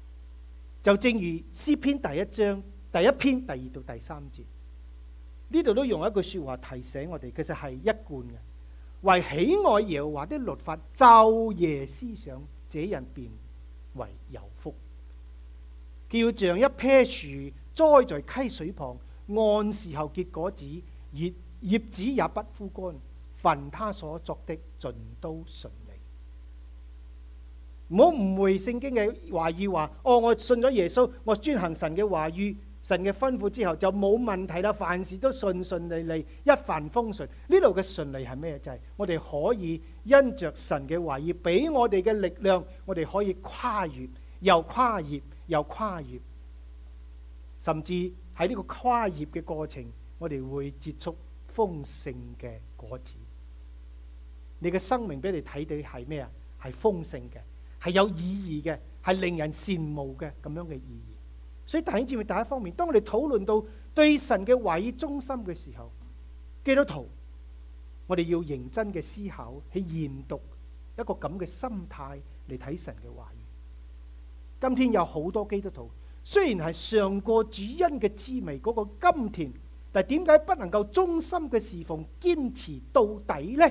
就正如詩篇第一章第一篇第二到第三節，呢度都用一句説話提醒我哋，其實係一貫嘅。為喜愛耶和華的律法，晝夜思想，這人便為有福。叫像一棵樹栽在溪水旁，按時候結果子，葉葉子也不枯乾，凡他所作的盡都順利。唔好誤會聖經嘅話語話，哦，我信咗耶穌，我遵行神嘅話語、神嘅吩咐之後就冇問題啦，凡事都順順利利，一帆風順。呢度嘅順利係咩？就係、是、我哋可以因着神嘅話語俾我哋嘅力量，我哋可以跨越，又跨越，又跨越，甚至喺呢個跨越嘅過程，我哋會結出豐盛嘅果子。你嘅生命俾你睇到係咩啊？係豐盛嘅，係有意義嘅，係令人羨慕嘅咁樣嘅意義。所以弟兄姊妹，第一方面，當我哋討論到對神嘅話語忠心嘅時候，基督徒，我哋要認真嘅思考，去研讀一個咁嘅心態嚟睇神嘅話語。今天有好多基督徒，雖然係嘗過主恩嘅滋味，嗰、那個甘甜，但係點解不能夠忠心嘅侍奉，堅持到底呢？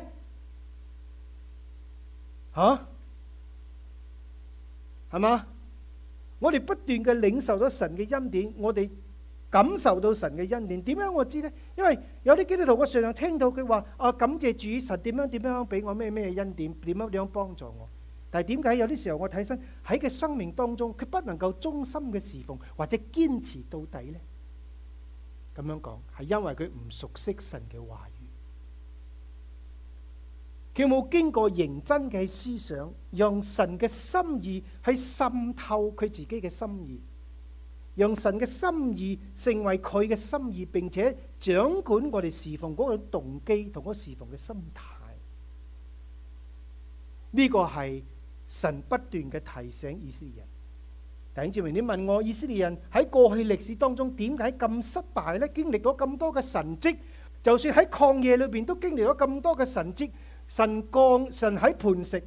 吓，係嘛？我哋不斷嘅領受咗神嘅恩典，我哋感受到神嘅恩典。點樣我知呢？因為有啲基督徒我常常聽到佢話：啊，感謝主，神點樣點樣俾我咩咩恩典，點樣點樣幫助我。但係點解有啲時候我睇身喺佢生命當中，佢不能夠忠心嘅侍奉或者堅持到底呢？咁樣講係因為佢唔熟悉神嘅話語。佢冇經過認真嘅思想，讓神嘅心意去滲透佢自己嘅心意，讓神嘅心意成為佢嘅心意，並且掌管我哋侍奉嗰個動機同嗰個侍奉嘅心態。呢個係神不斷嘅提醒以色列人。弟兄姊妹，你問我以色列人喺過去歷史當中點解咁失敗呢？經歷咗咁多嘅神蹟，就算喺曠野裏邊都經歷咗咁多嘅神蹟。神降神喺磐石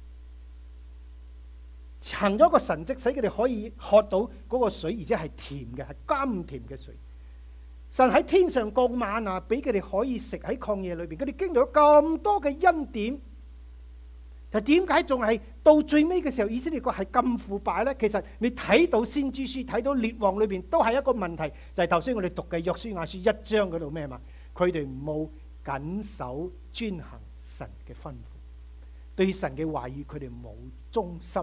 行咗個神蹟，使佢哋可以喝到嗰個水，而且係甜嘅，係甘甜嘅水。神喺天上降嗎哪，俾佢哋可以食喺曠野裏邊。佢哋經歷咗咁多嘅恩典，但點解仲係到最尾嘅時候，以色列國係咁腐敗呢？其實你睇到先知書，睇到列王裏邊都係一個問題，就係頭先我哋讀嘅約書亞書一章嗰度咩嘛？佢哋冇謹守遵行神嘅吩咐，對神嘅話語佢哋冇忠心。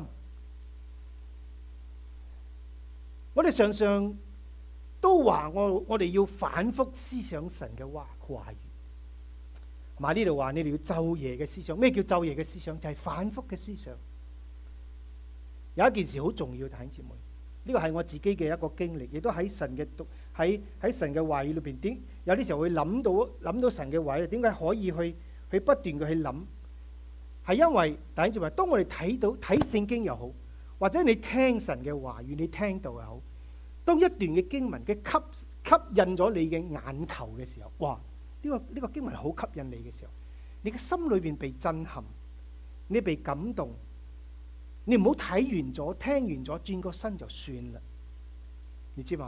我哋常常都話我我哋要反覆思想神嘅話話語。喺呢度話你哋要晝夜嘅思想。咩叫晝夜嘅思想？就係反覆嘅思想。有一件事好重要，弟兄姊妹，呢個係我自己嘅一個經歷，亦都喺神嘅讀喺喺神嘅話語裏邊。點有啲時候會諗到諗到神嘅話語，點解可以去？佢不斷嘅去諗，係因為弟兄姊妹，當我哋睇到睇聖經又好，或者你聽神嘅話語，你聽到又好，當一段嘅經文嘅吸吸引咗你嘅眼球嘅時候，哇！呢個呢個經文好吸引你嘅時候，你嘅心裏邊被震撼，你被感動，你唔好睇完咗、聽完咗，轉個身就算啦。你知嘛？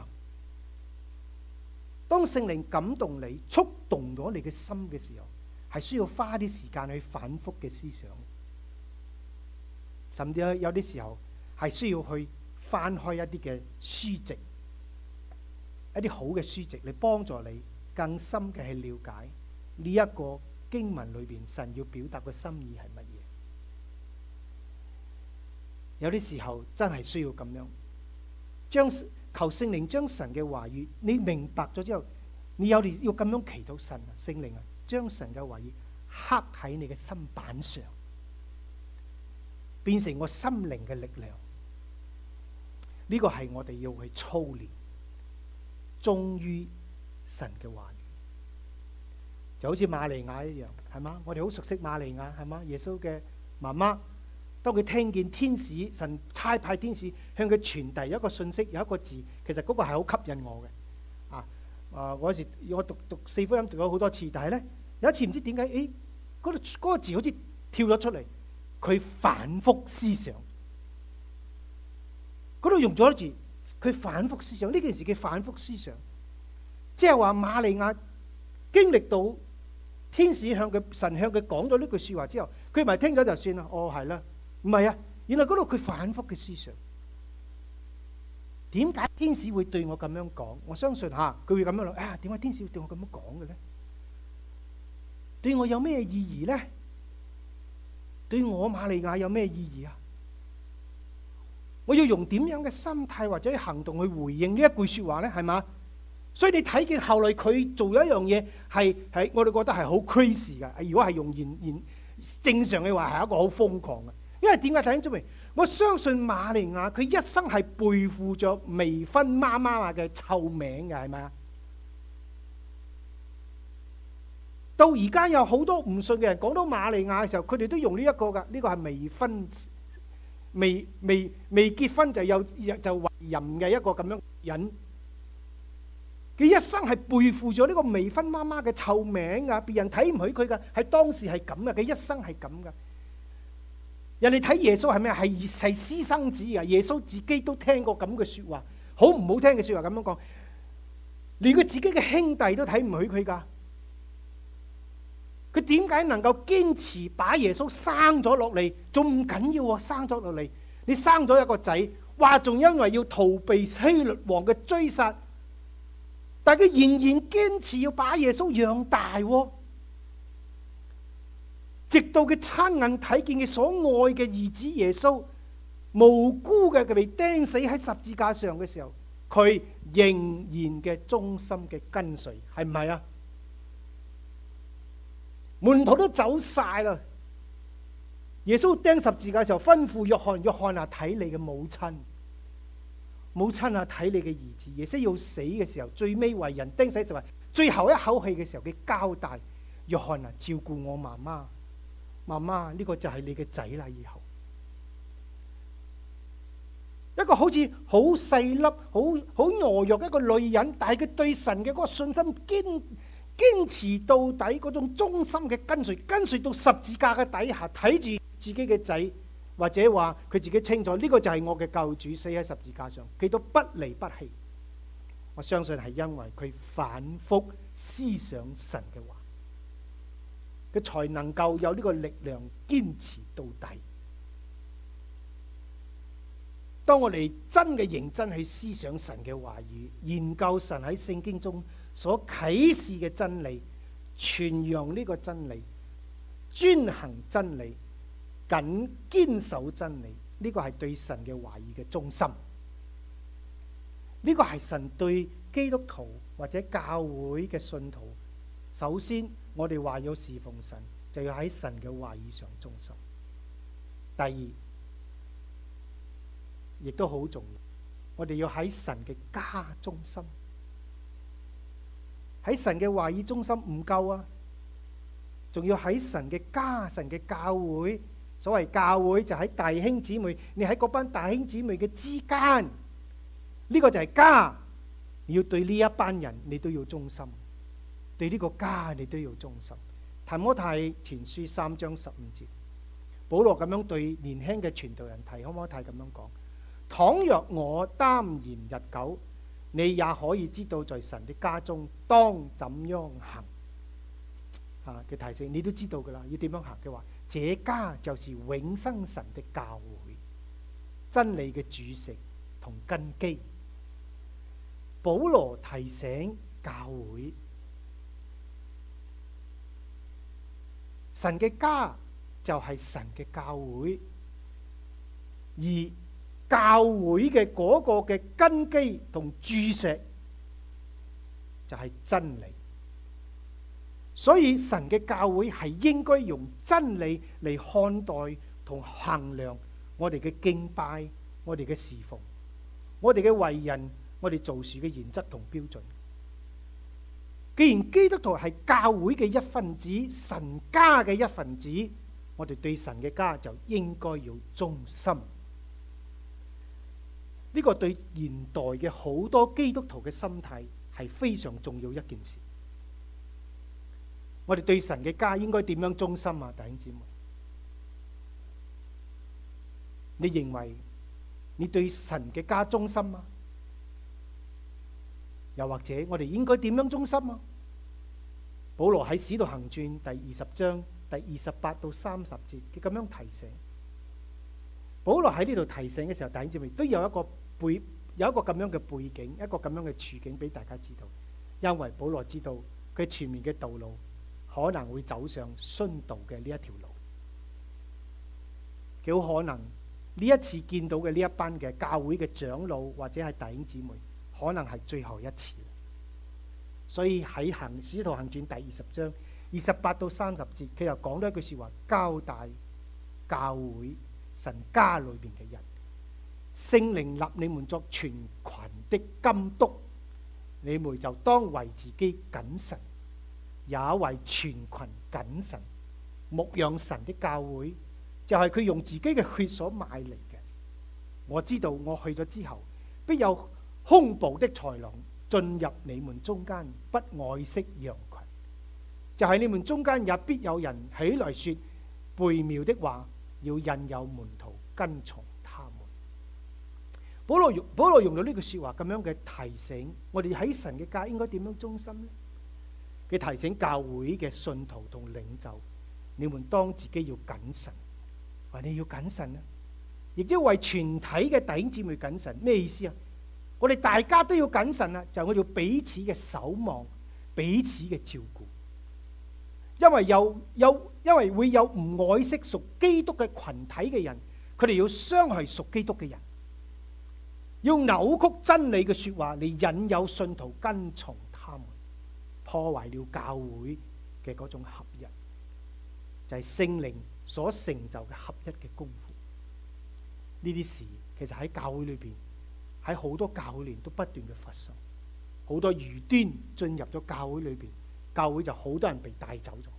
當聖靈感動你、觸動咗你嘅心嘅時候，係需要花啲時間去反覆嘅思想，甚至有啲時候係需要去翻開一啲嘅書籍，一啲好嘅書籍嚟幫助你更深嘅去了解呢一個經文裏邊神要表達嘅心意係乜嘢。有啲時候真係需要咁樣，將求聖靈將神嘅話語你明白咗之後，你有啲要咁樣祈禱神啊，聖靈啊，將神嘅話語刻喺你嘅心板上，變成我心靈嘅力量。呢個係我哋要去操練，忠於神嘅話語，就好似瑪利亞一樣，係嘛？我哋好熟悉瑪利亞，係嘛？耶穌嘅媽媽，當佢聽見天使神差派天使向佢傳遞一個信息，有一個字，其實嗰個係好吸引我嘅。啊啊！我嗰時我讀讀四福音讀咗好多次，但係咧有一次唔知點解，誒嗰度嗰個字好似跳咗出嚟，佢反覆思想。嗰度用咗一字佢反覆思想呢件事，佢反覆思想，即係話瑪利亞經歷到天使向佢、神向佢講咗呢句説話之後，佢咪聽咗就算啦？哦，係啦，唔係啊，原來嗰度佢反覆嘅思想。點解天使會對我咁樣講？我相信嚇佢會咁樣諗。啊，點解天使會對我咁樣講嘅咧？對我有咩意義咧？對我瑪利亞有咩意義啊？我要用點樣嘅心態或者行動去回應呢一句説話咧？係嘛？所以你睇見後來佢做咗一樣嘢，係係我哋覺得係好 crazy 嘅。如果係用言言正常嘅話，係一個好瘋狂嘅。因為點解睇？因為我相信瑪利亞佢一生係背負咗未婚媽媽嘅臭名嘅，係咪啊？到而家有好多唔信嘅人講到瑪利亞嘅時候，佢哋都用呢一個㗎。呢個係未婚、未未未結婚就有就為淫嘅一個咁樣人。佢一生係背負咗呢個未婚媽媽嘅臭名㗎，別人睇唔起佢㗎，係當時係咁嘅，佢一生係咁㗎。人哋睇耶穌係咩？係係私生子啊！耶穌自己都聽過咁嘅説話，好唔好聽嘅説話咁樣講，連佢自己嘅兄弟都睇唔起佢㗎。佢點解能夠堅持把耶穌生咗落嚟？仲唔緊要喎？生咗落嚟，你生咗一個仔，話仲因為要逃避希律王嘅追殺，但係佢仍然堅持要把耶穌養大喎。直到佢親眼睇見佢所愛嘅兒子耶穌無辜嘅佢被釘死喺十字架上嘅時候，佢仍然嘅忠心嘅跟隨，係唔係啊？門徒都走晒啦，耶穌釘十字架嘅時候吩咐約翰：約翰啊，睇你嘅母親，母親啊，睇你嘅兒子。耶穌要死嘅時候，最尾為人釘死就係最後一口氣嘅時候，佢交代：約翰啊，照顧我媽媽。媽媽，呢個就係你嘅仔啦！以後一個好似好細粒、好好懦弱嘅一個女人，但係佢對神嘅嗰個信心堅堅持到底，嗰種忠心嘅跟隨，跟隨到十字架嘅底下，睇住自己嘅仔，或者話佢自己清楚呢個就係我嘅救主，死喺十字架上，佢都不離不棄。我相信係因為佢反覆思想神嘅話，佢才能夠有呢個力量堅持到底。當我哋真嘅認真去思想神嘅話語，研究神喺聖經中所啟示嘅真理，傳揚呢個真理，遵行真理，緊堅守真理，呢個係對神嘅話語嘅忠心。呢個係神對基督徒或者教會嘅信徒，首先我哋話要侍奉神，就要喺神嘅話語上忠心。第二，亦都好重要，我哋要喺神嘅家忠心。喺神嘅話語忠心唔夠啊，仲要喺神嘅家、神嘅教會。所謂教會就喺弟兄姊妹，你喺嗰班弟兄姊妹嘅之間，呢個就係家。你要對呢一班人，你都要忠心；對呢個家，你都要忠心。提摩太前書三章十五節，保羅咁樣對年輕嘅傳道人提摩太咁樣講：倘若我耽延日久，你也可以知道在神的家中當怎樣行。啊嘅提醒，你都知道噶啦，要點樣行嘅話，這家就是永生神的教會，真理嘅主食同根基。保羅提醒教會，神嘅家就係神嘅教會，而教會嘅嗰個嘅根基同柱石就係真理。所以神嘅教會係應該用真理嚟看待同衡量我哋嘅敬拜、我哋嘅侍奉、我哋嘅為人、我哋做事嘅原則同標準。既然基督徒係教會嘅一份子，神家嘅一份子，我哋對神嘅家就應該要忠心。呢個對現代嘅好多基督徒嘅心態係非常重要一件事。我哋對神嘅家應該點樣忠心啊？弟兄姊妹，你認為你對神嘅家忠心嗎？ 又或者我哋應該點樣忠心啊？保羅喺《使徒行傳》第二十章第二十八到三十節，佢咁樣提醒。保羅喺呢度提醒嘅時候，弟兄姊妹都有一個背，有一個咁樣嘅背景，一個咁樣嘅處境俾大家知道。因為保羅知道佢前面嘅道路可能會走上殉道嘅呢一條路，佢好可能呢一次見到嘅呢一班嘅教會嘅長老或者係弟兄姊妹，可能係最後一次。所以喺行使徒行傳第二十章二十八到三十節，佢又講咗一句說話，交代教會神家裏邊嘅人，聖靈立你們作全群的監督，你們就當為自己謹慎，也為全群謹慎，牧養神的教會，就係佢用自己嘅血所買嚟嘅。我知道我去咗之後，必有兇暴的豺狼進入你們中間，不愛惜羊群。就係你們中間也必有人起來說悖謬的話，要引誘門徒跟從他們。保羅用保羅用到呢句說話咁樣嘅提醒，我哋喺神嘅家應該點樣忠心呢？佢提醒教會嘅信徒同領袖，你們當自己要謹慎，話你要謹慎啊！亦都要為全體嘅弟兄姊妹謹慎。咩意思啊？我哋大家都要謹慎啊！就係我哋要彼此嘅守望，彼此嘅照顧。因為有有因為會有唔愛惜屬基督嘅群體嘅人，佢哋要傷害屬基督嘅人，要扭曲真理嘅說話嚟引誘信徒跟從他們，破壞了教會嘅嗰種合一，就係聖靈所成就嘅合一嘅功夫。呢啲事其實喺教會裏邊，喺好多教會裏都不斷嘅發生，好多異端進入咗教會裏邊，教會就好多人被帶走咗。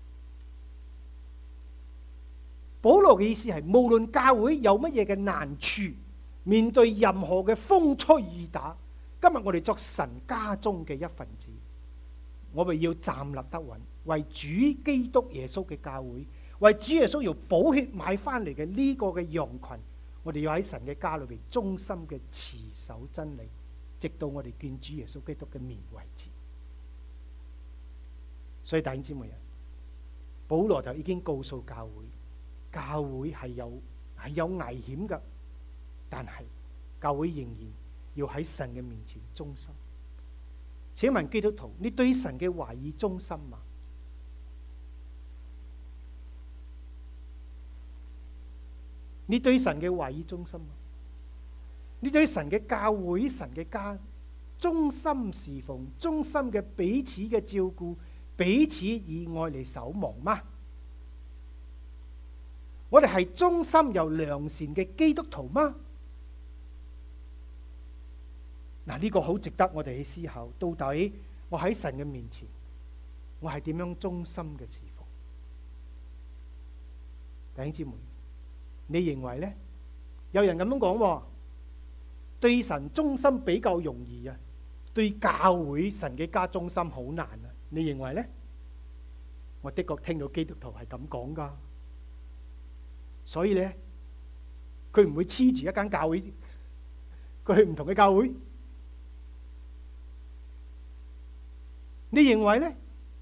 保羅嘅意思係，無論教會有乜嘢嘅難處，面對任何嘅風吹雨打，今日我哋作神家中嘅一份子，我哋要站立得穩，為主基督耶穌嘅教會，為主耶穌用寶血買翻嚟嘅呢個嘅羊群，我哋要喺神嘅家裏邊忠心嘅持守真理，直到我哋見主耶穌基督嘅面為止。所以弟兄姊妹啊，保羅就已經告訴教會，教會係有係有危險噶，但係教會仍然要喺神嘅面前忠心。請問基督徒，你對神嘅話語忠心嗎？你對神嘅話語忠心嗎？你對神嘅教會、神嘅家忠心侍奉、忠心嘅彼此嘅照顧、彼此以愛嚟守望嗎？我哋係忠心又良善嘅基督徒嗎？嗱，呢個好值得我哋去思考。到底我喺神嘅面前，我係點樣忠心嘅侍奉？弟兄姊妹，你認為呢？有人咁樣講，對神忠心比較容易啊，對教會神嘅家忠心好難啊。你認為呢？我的確聽到基督徒係咁講噶，所以呢，佢唔會黐住一間教會，佢去唔同嘅教會。你認為呢？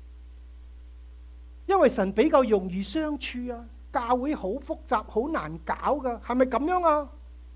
因為神比較容易相處啊，教會好複雜，好難搞噶，係咪咁樣啊？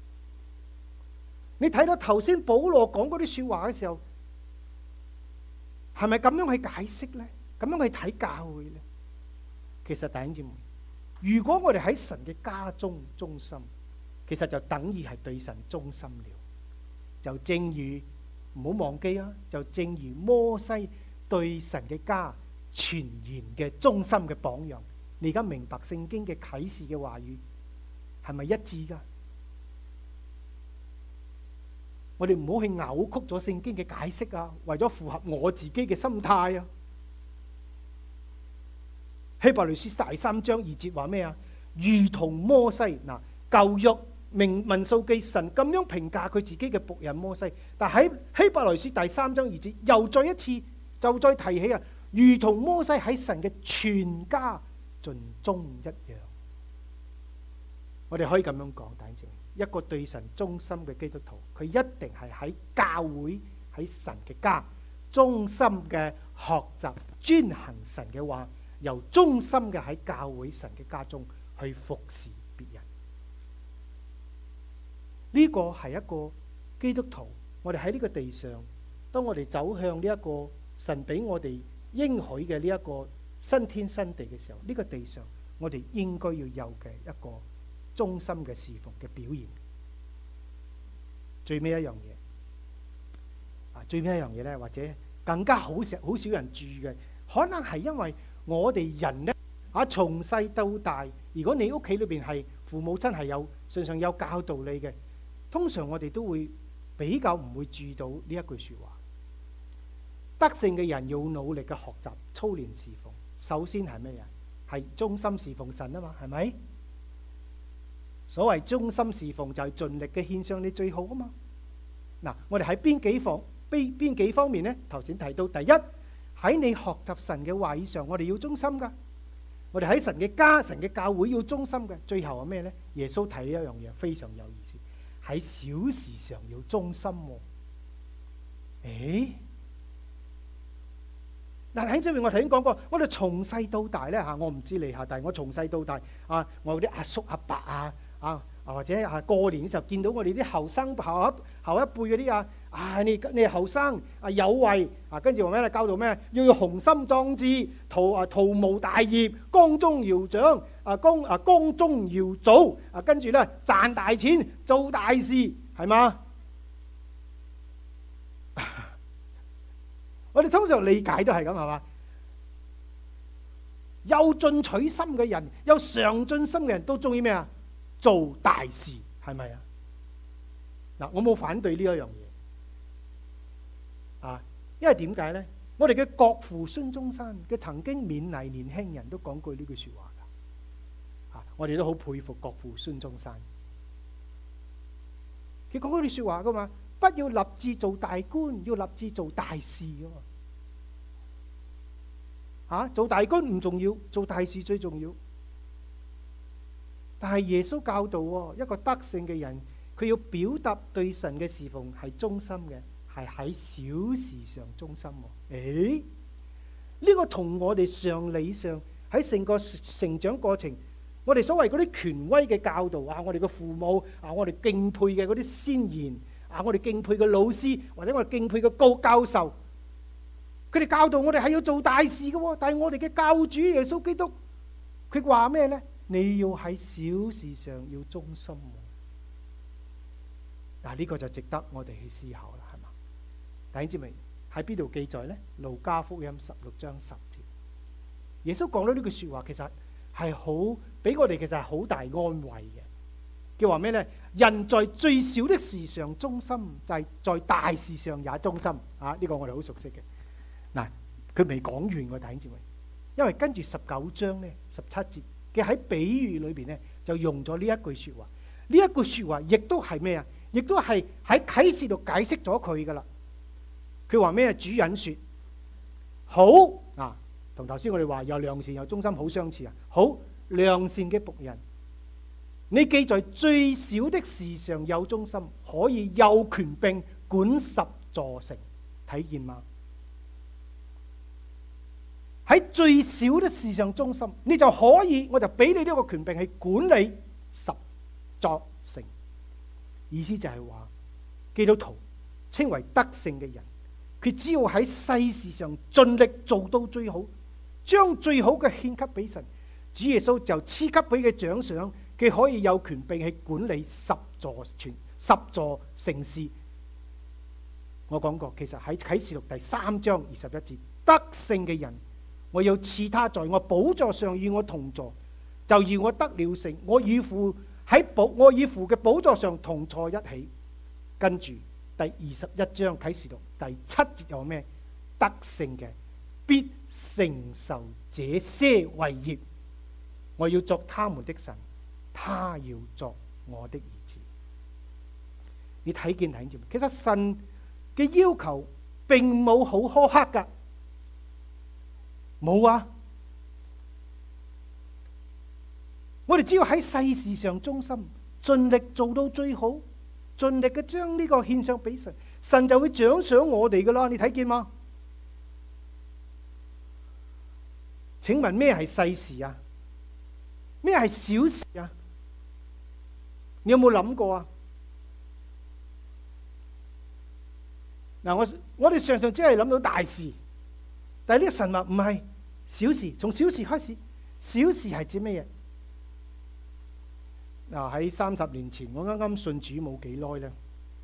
你睇到頭先保羅講嗰啲說話嘅時候，係咪咁樣去解釋呢？咁樣去睇教會呢？其實弟兄姊妹，如果我哋喺神嘅家中忠心，其實就等於係對神忠心了。就正如唔好忘記啊，就正如摩西對神嘅家全然嘅忠心嘅榜樣。你而家明白聖經嘅啟示嘅話語係咪一致噶？我哋唔好去扭曲咗聖經嘅解釋啊，為咗符合我自己嘅心態啊。希伯來書第三章二節話咩啊？如同摩西，嗱，舊約明民數記神咁樣評價佢自己嘅僕人摩西，但喺希伯來書第三章二節又再一次就再提起啊，如同摩西喺神嘅全家盡忠一樣。我哋可以咁樣講，弟兄姊妹，一個對神忠心嘅基督徒，佢一定係喺教會喺神嘅家忠心嘅學習遵行神嘅話，由忠心嘅喺教會神嘅家中去服侍別人。呢個係一個基督徒，我哋喺呢個地上，當我哋走向呢一個神俾我哋應許嘅呢一個新天新地嘅時候，呢個地上我哋應該要有嘅一個忠心嘅侍奉嘅表現。最尾一樣嘢，啊，最尾一樣嘢咧，或者更加好少好少人注意嘅，可能係因為我哋人咧，啊，從細到大，如果你屋企裏邊係父母真係有常常有教導你嘅，通常我哋都會比較唔會注意到呢一句説話。得勝嘅人要努力嘅學習操練侍奉，首先係咩嘢？係忠心侍奉神啊嘛，係咪？所謂忠心侍奉就係盡力嘅獻上你最好啊嘛。嗱，我哋喺邊幾方邊邊幾方面呢？頭先提到第一，喺你學習神嘅話語上，我哋要忠心噶。我哋喺神嘅家、神嘅教會要忠心嘅。最後係咩呢？耶穌睇一樣嘢非常有意思，喺小事上要忠心喎。誒，嗱，喺上面我頭先講過，我哋從細到大咧嚇，我唔知你嚇，但係我從細到大啊，我啲阿叔阿伯啊啊，或者啊過年嘅時候見到我哋啲後生後一後一輩嗰啲啊，啊你你後生啊有為啊，跟住話咩咧？教導咩？要有雄心壯志，圖啊圖謀大業，光宗耀祖啊光啊光宗耀祖啊，跟住咧賺大錢做大事，係嘛？我哋通常理解都係咁，係嘛？有進取心嘅人，有上進心嘅人都中意咩啊？做大事，係咪啊？嗱，我冇反對呢一樣嘢啊，因為點解咧？我哋嘅國父孫中山佢曾經勉勵年輕人都講過呢句説話㗎。啊，我哋都好佩服國父孫中山。佢講嗰句説話㗎嘛。不要立志做大官，要立志做大事㗎嘛。嚇，做大官唔重要，做大事最重要。但係耶穌教導喎，一個得勝嘅人，佢要表達對神嘅侍奉係忠心嘅，係喺小事上忠心喎。誒，呢個同我哋常理上喺成個成長過程，我哋所謂嗰啲權威嘅教導啊，我哋嘅父母啊，我哋敬佩嘅嗰啲先賢。啊！我哋敬佩嘅老師，或者我哋敬佩嘅高教授，佢哋教導我哋係要做大事嘅喎。但係我哋嘅教主耶穌基督，佢話咩咧？你要喺小事上要忠心。嗱，呢個就值得我哋去思考啦，係嘛？弟兄姊妹，喺邊度記載咧？路加福音十六章十節，耶穌講到呢句説話，其實係好俾我哋，其實係好大安慰嘅。佢話咩咧？人在最小的事上忠心，就係在大事上也忠心。啊，呢個我哋好熟悉嘅。嗱，佢未講完喎，弟兄姊妹，因為跟住十九章咧，十七節嘅喺比喻裏邊咧，就用咗呢一句説話。呢一句説話亦都係咩啊？亦都係喺啟示錄解釋咗佢噶啦。佢話咩？主人説：好啊，同頭先我哋話有良善有忠心好相似啊。好，良善嘅僕人。你記在最小的事上有忠心，可以有權柄管十座城，睇見嗎？喺最小的事上忠心，你就可以，我就俾你呢個權柄去管理十座城。意思就係話，基督徒稱為得勝嘅人，佢只要喺世事上盡力做到最好，將最好嘅獻給俾神，主耶穌就賜給佢嘅獎賞。佢可以有權柄去管理十座全十座城市。我講過，其實喺啟示錄第三章二十一節，得勝嘅人，我要賜他在我寶座上與我同坐，就要我得了勝，我與父喺寶我與父嘅寶座上同坐一起。跟住第二十一章啟示錄第七節有咩？得勝嘅必承受這些為業，我要作他們的神。他要作我的兒子。你睇見睇見，其實神嘅要求並冇好苛刻噶，冇啊。我哋只要喺世事上忠心，盡力做到最好，盡力嘅將呢個獻上俾神，神就會獎賞我哋噶啦。你睇見嗎？ 請問咩係細事啊？咩係小事啊？你有冇諗過啊？嗱，我我哋常常只係諗到大事，但係呢個神話唔係小事，從小事開始。小事係指咩嘢？嗱，喺三十年前，我啱啱信主冇幾耐咧。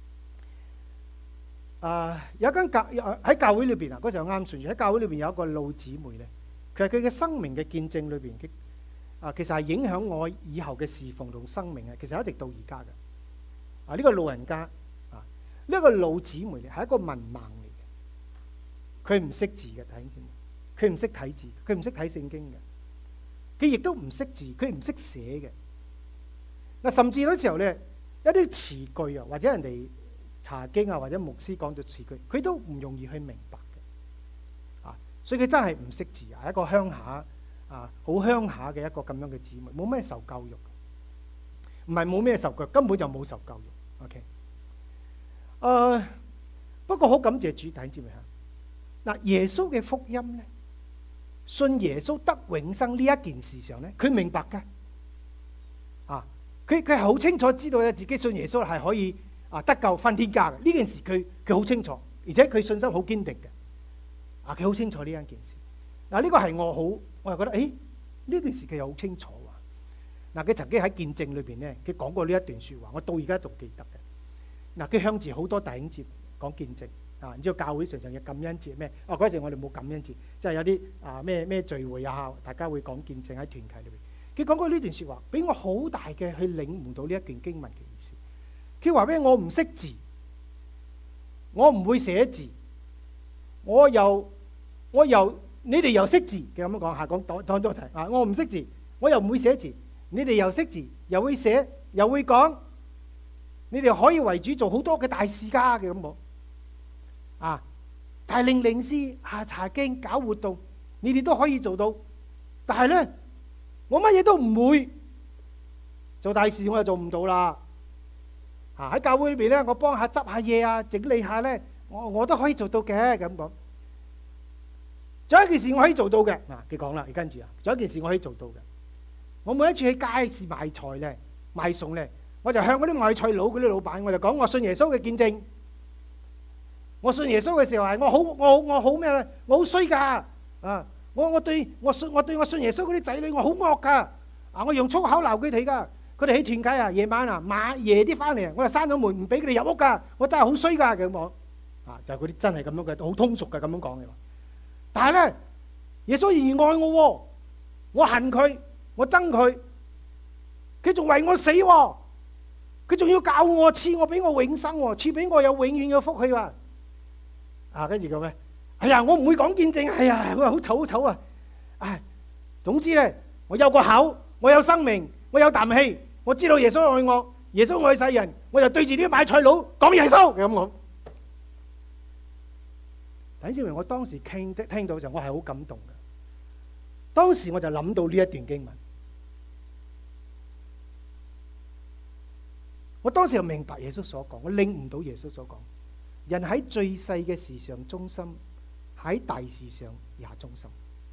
啊，有一間教喺教會裏邊啊，嗰時候啱信主喺教會裏邊有一個老姊妹咧，其實佢嘅生命嘅見證裏邊嘅啊，其實係影響我以後嘅侍奉同生命嘅，其實一直到而家嘅。啊，呢個老人家啊，呢個老姊妹咧係一個文盲嚟嘅，佢唔識字嘅，弟兄姊妹，佢唔識睇字，佢唔識睇聖經嘅，佢亦都唔識字，佢唔識寫嘅。嗱，甚至嗰時候咧，一啲詞句啊，或者人哋查經啊，或者牧師講咗詞句，佢都唔容易去明白嘅。啊，所以佢真係唔識字，係一個鄉下啊，好鄉下嘅一個咁樣嘅姊妹，冇咩受教育，唔係冇咩受教育，根本就冇受教育。OK， 誒、uh，不過好感謝主，弟兄姊妹嚇。嗱，耶穌嘅福音咧，信耶穌得永生呢一件事上咧，佢明白嘅。啊，佢佢係好清楚知道咧，自己信耶穌係可以啊得救返天家嘅呢件事，佢佢好清楚，而且佢信心好堅定嘅。啊，佢好清楚呢一件事。嗱，呢個係我好，我又覺得，誒呢件事佢又好清楚喎。嗱，佢曾經喺見證裏邊咧，佢講過呢一段説話，我到而家仲記得嘅。嗱，佢向住好多弟兄節講見證啊，然之後教會常常有感恩節咩？哦，嗰陣我哋冇感恩節，即係有啲啊咩咩聚會啊，大家會講見證喺團契裏邊。佢講過呢段説話，俾我好大嘅去領悟到呢一段經文嘅意思。佢話俾我唔識字，我唔會寫字，我又我又你哋又識字嘅咁樣講，下講當當咗題啊！我唔識字，我又唔會寫字，你哋又識字，又會寫，又會講，你哋可以為主做好多嘅大事家嘅咁講啊！帶領領詩啊、查經、搞活動，你哋都可以做到，但係咧，我乜嘢都唔會做大事，我就做唔到啦。啊！喺教會裏邊咧，我幫下執下嘢啊，整理下咧，我我都可以做到嘅咁講。仲有一件事我可以做到嘅，嗱，佢講啦，你跟住啊，仲有一件事我可以做到嘅。我每一次喺街市賣菜咧、賣餸咧，我就向嗰啲賣菜佬嗰啲老闆，我就講我信耶穌嘅見證。我信耶穌嘅時候係我好我好我好咩咧？我好衰㗎啊！我我對我信我對我信耶穌嗰啲仔女我好惡㗎啊！我用粗口鬧佢哋㗎。佢哋喺團契啊，夜晚啊，晚夜啲翻嚟，我就閂咗門，唔俾佢哋入屋噶。我真係好衰噶咁講，啊，就係嗰啲真係咁樣嘅，好通俗嘅咁樣講嘅。但係咧，耶穌仍然愛我，我恨佢，我憎佢，佢仲為我死，佢仲要教我，賜我俾我永生，賜俾我有永遠嘅福氣啊！啊，跟住講咩？哎呀，我唔會講見證，哎呀，我話好醜好醜啊！唉，總之咧，我有個口，我有生命。我有啖氣，我知道耶穌愛我，耶穌愛世人，我就對住啲買菜佬講耶穌咁講。睇先，我當時聽聽到嘅時候，我係好感動嘅。當時我就諗到呢一段經文，我當時就明白耶穌所講，我領悟到耶穌所講，人喺最細嘅事上忠心，喺大事上也忠心。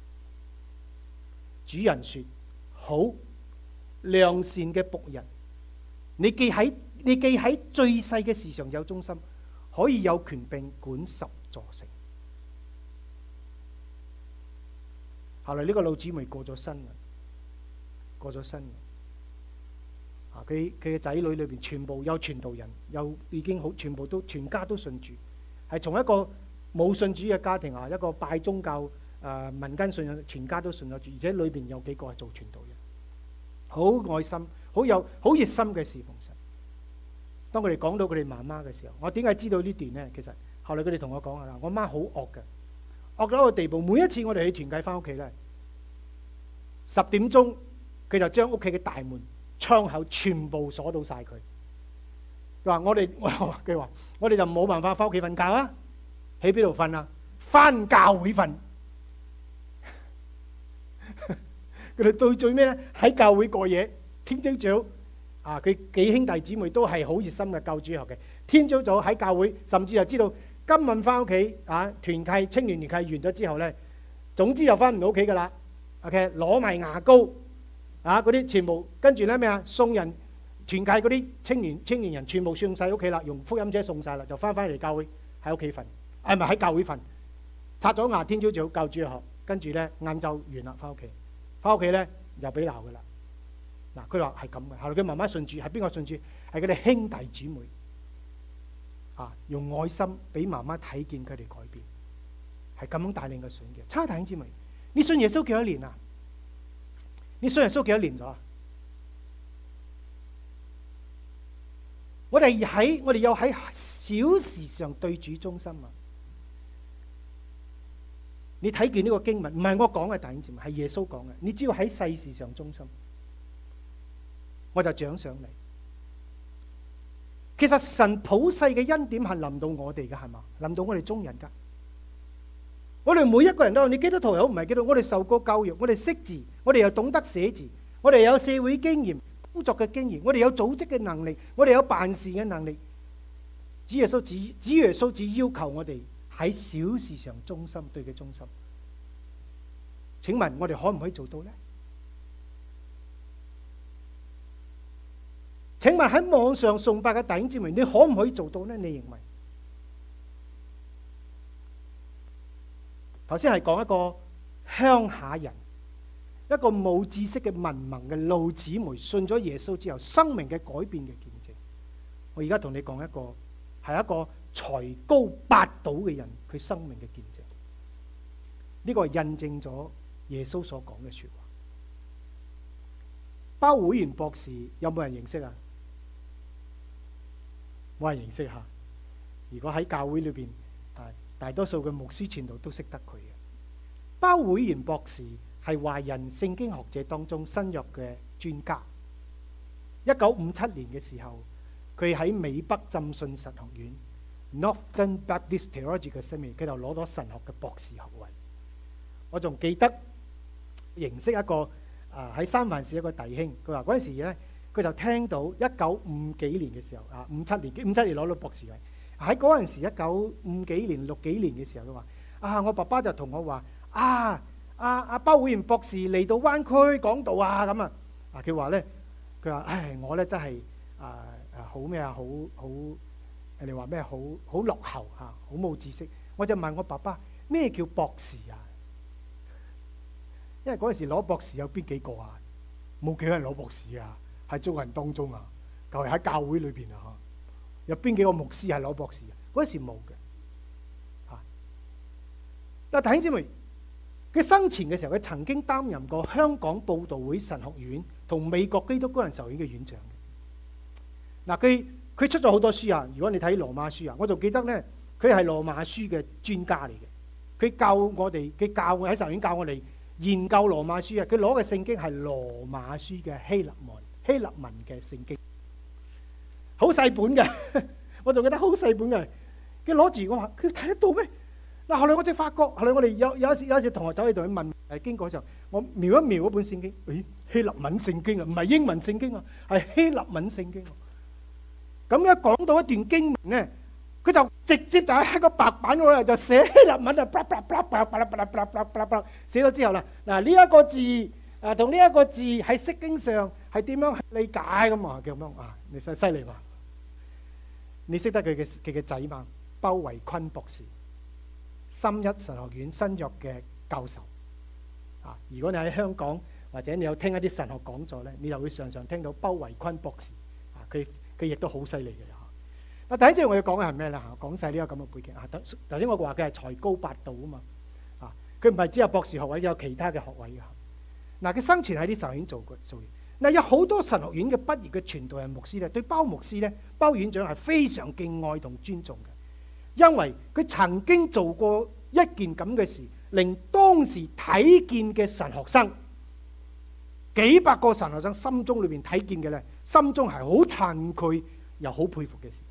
主人說：好。良善嘅僕人，你既喺你既喺最細嘅事上有忠心，可以有權柄管十座城。後來呢個老姊妹過咗身啦，過咗身啊！佢佢嘅仔女裏邊全部有傳道人，又已經好全部都全家都信主，係從一個冇信主嘅家庭啊，一個拜宗教誒、呃、民間信仰，全家都信咗主，而且裏邊有幾個係做傳道人。好愛心，好有好熱心嘅侍奉神。當佢哋講到佢哋媽媽嘅時候，我點解知道呢段呢？其實後來佢哋同我講啊，我媽好惡嘅，惡到一個地步。每一次我哋去團契翻屋企咧，十點鐘佢就將屋企嘅大門、窗口全部鎖到晒佢。佢話我哋，佢話我哋就冇辦法翻屋企瞓覺啊，喺邊度瞓啊？翻教會瞓。佢哋到最尾咧喺教會過夜，天朝早啊，佢幾兄弟姊妹都係好熱心嘅救主學嘅。天朝早喺教會，甚至就知道今晚翻屋企啊，團契青年團契完咗之後咧，總之又翻唔到屋企噶啦 ，OK， 攞埋牙膏啊，嗰啲全部跟住咧咩啊？送人團契嗰啲青年青年人全部送晒屋企啦，用福音車送晒啦，就翻返嚟教會喺屋企瞓，係咪喺教會瞓？刷咗牙，聽朝早教主日學，跟住咧晏晝完啦，翻屋企，翻屋企咧又俾鬧噶啦。嗱，佢話係咁嘅，後來佢慢慢信主，係邊個信主？係佢哋兄弟姊妹啊，用愛心俾媽媽睇見佢哋改變，係咁樣帶領佢信嘅。差弟兄姊妹，你信耶穌幾多年啊？你信耶穌幾多年咗啊？我哋喺我哋又喺小事上對主忠心啊！你睇見呢個經文，唔係我講嘅，弟兄姊妹，係耶穌講嘅。你只要喺世事上忠心，我就獎賞你。其實神普世嘅恩典係臨到我哋嘅，係嘛？臨到我哋中人噶。我哋每一個人都有，你基督徒又好唔係基督徒，我哋受過教育，我哋識字，我哋又懂得寫字，我哋有社會經驗、工作嘅經驗，我哋有組織嘅能力，我哋有辦事嘅能力。主耶穌只主耶穌只要求我哋喺小事上忠心，對佢忠心。請問我哋可唔可以做到呢？請問喺網上崇拜嘅弟兄姊妹，你可唔可以做到呢？你認為？頭先係講一個鄉下人，一個冇知識嘅文盲嘅老姊妹，信咗耶穌之後，生命嘅改變嘅見證。我而家同你講一個，係一個才高八斗嘅人，佢生命嘅見證。呢個印證咗耶穌所講嘅說話。鮑會園博士有冇人認識啊？冇人認識吓。如果喺教會裏邊，大多數嘅牧師傳道都識得佢嘅。鮑會園博士係華人聖經學者當中新約嘅專家。一九五七年嘅時候，佢喺美北浸信神學院 Northern Baptist Theological Seminary， 佢就攞咗神學嘅博士學位。我仲記得認識一個啊喺三藩市一個弟兄，佢話嗰陣時咧，佢就聽到一九五幾年嘅時候啊，五七年五七年攞到博士位。喺嗰陣時一九五幾年六幾年嘅時候，佢話啊，我爸爸就同我話啊，阿阿鮑會園博士嚟到灣區講道啊咁啊。啊，佢話咧，佢話唉，我咧真係啊啊好咩啊，好好人哋話咩好好落後嚇，好冇知識。我就問我爸爸咩叫博士啊？因為嗰陣時攞博士有邊幾個啊？冇幾個人攞博士啊，喺中國人當中啊，就係喺教會裏邊啊。有邊幾個牧師係攞博士啊？嗰陣時冇嘅嚇。嗱，弟兄姊妹，佢生前嘅時候，佢曾經擔任過香港佈道會神學院同美國基督教人神學院嘅院長嘅。嗱，佢佢出咗好多書啊。如果你睇羅馬書啊，我就記得咧，佢係羅馬書嘅專家嚟嘅。佢教我哋，佢教我喺神學院教我哋研究羅馬書啊。佢攞嘅聖經係羅馬書嘅希臘文希臘文嘅聖經。好細本嘅，我仲記得好細本嘅。佢攞住我話，佢睇得到咩？嗱，後來我就發覺，後來我哋有有一次有一次同學走去同佢問，誒經過嘅時候，我瞄一瞄嗰本聖經，誒希臘文聖經啊，唔係英文聖經啊，係希臘文聖經。咁一講到一段經文咧，佢就直接就喺個白板嗰度就寫希臘文啊，啪啪啪啪啪啪啪啪啪啪寫咗之後啦。嗱，呢一個字啊同呢一個字喺釋經上係點樣理解咁啊？叫咁樣啊？你犀犀利嘛？你識得佢嘅佢嘅仔嘛？鮑維坤博士，深一神學院新約嘅教授啊！如果你喺香港或者你有聽一啲神學講座咧，你就會常常聽到鮑維坤博士啊！佢佢亦都好犀利嘅嚇。嗱，第一隻我要講嘅係咩咧嚇？講晒呢個咁嘅背景啊！頭頭先我話佢係才高八斗啊嘛啊！佢唔係只有博士學位，有其他嘅學位嘅。嗱，佢生前喺啲神學院做過做嘢。嗱，有好多神學院嘅畢業嘅傳道人牧師咧，對鮑牧師咧、鮑院長係非常敬愛同尊重嘅，因為佢曾經做過一件咁嘅事，令當時睇見嘅神學生幾百個神學生心中裏邊睇見嘅咧，心中係好慚愧又好佩服嘅事。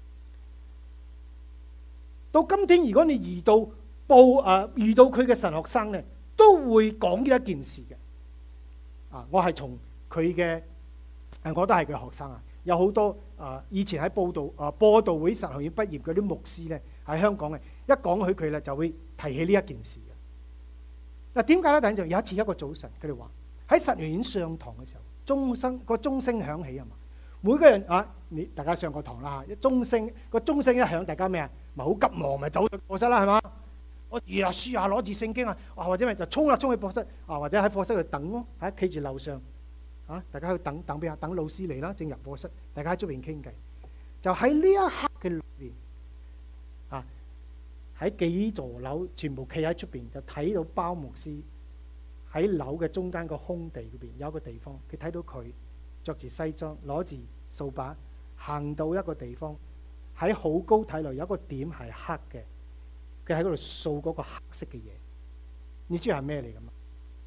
到今天，如果你遇到報啊遇到佢嘅神學生咧，都會講呢一件事嘅。啊，我係從佢嘅，我都係佢學生啊。有好多啊，以前喺報道啊播道會神學院畢業嗰啲牧師咧，喺香港嘅，一講起佢咧就會提起呢一件事嘅。 嗱，點解咧？等陣有一次一個早晨，佢哋話喺神學院上堂嘅時候，鐘聲個鐘聲響起啊嘛。每個人啊，你大家上過堂啦，一鐘聲個鐘聲一響，大家咩啊？咪好急忙，咪走去課室啦，係嘛？我讀下書啊，攞住聖經啊，或者咪就衝啦，衝去課室啊，或者喺課室度等咯，喺企住樓上啊，大家去等等邊啊？等老師嚟啦，正入課室，大家喺出邊傾偈。就喺呢一刻嘅裏邊啊，喺幾座樓全部企喺出邊，就睇到包牧師喺樓嘅中間個空地嗰邊有一個地方，佢睇到佢着住西裝，攞住掃把，行到一個地方，喺好高睇落有一個點係黑嘅，佢喺嗰度掃嗰個黑色嘅嘢，你知係咩嚟㗎嘛？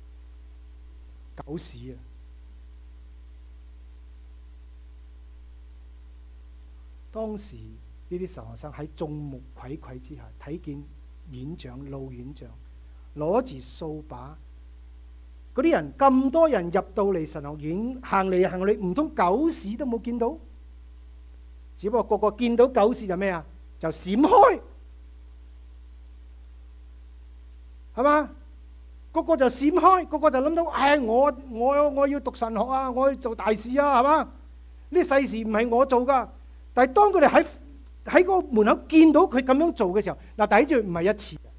狗屎啊！當時呢啲神學生喺眾目睽睽之下睇見院長老院長攞住掃把，嗰啲人咁多人入到嚟神學院行嚟行去，唔通狗屎都冇見到？只不過個個見到狗屎就咩啊？就閃開，係嘛？個個就閃開，個個就諗到，唉，我我我要讀神學啊，我要做大事啊，係嘛？呢世事唔係我做噶。但係當佢哋喺喺個門口見到佢咁樣做嘅時候，嗱，第一次唔係一次嘅，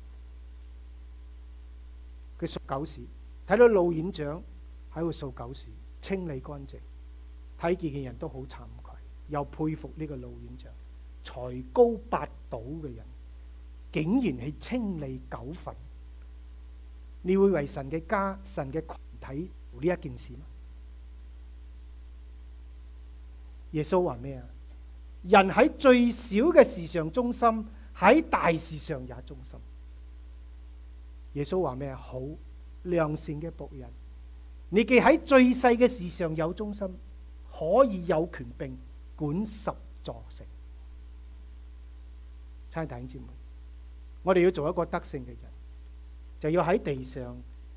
佢掃狗屎，睇到老院長喺度掃狗屎，清理乾淨，睇見嘅人都好慚愧，又佩服呢個老院長，才高八斗嘅人，竟然係清理狗糞，你會為神嘅家、神嘅群體做呢一件事嗎？耶穌話咩啊？人喺最小嘅事上忠心，喺大事上也忠心。耶穌話咩？好良善嘅僕人，你既喺最細嘅事上有忠心，可以有權柄管十座城。親愛的弟兄姊妹，我哋要做一個得勝嘅人，就要喺地上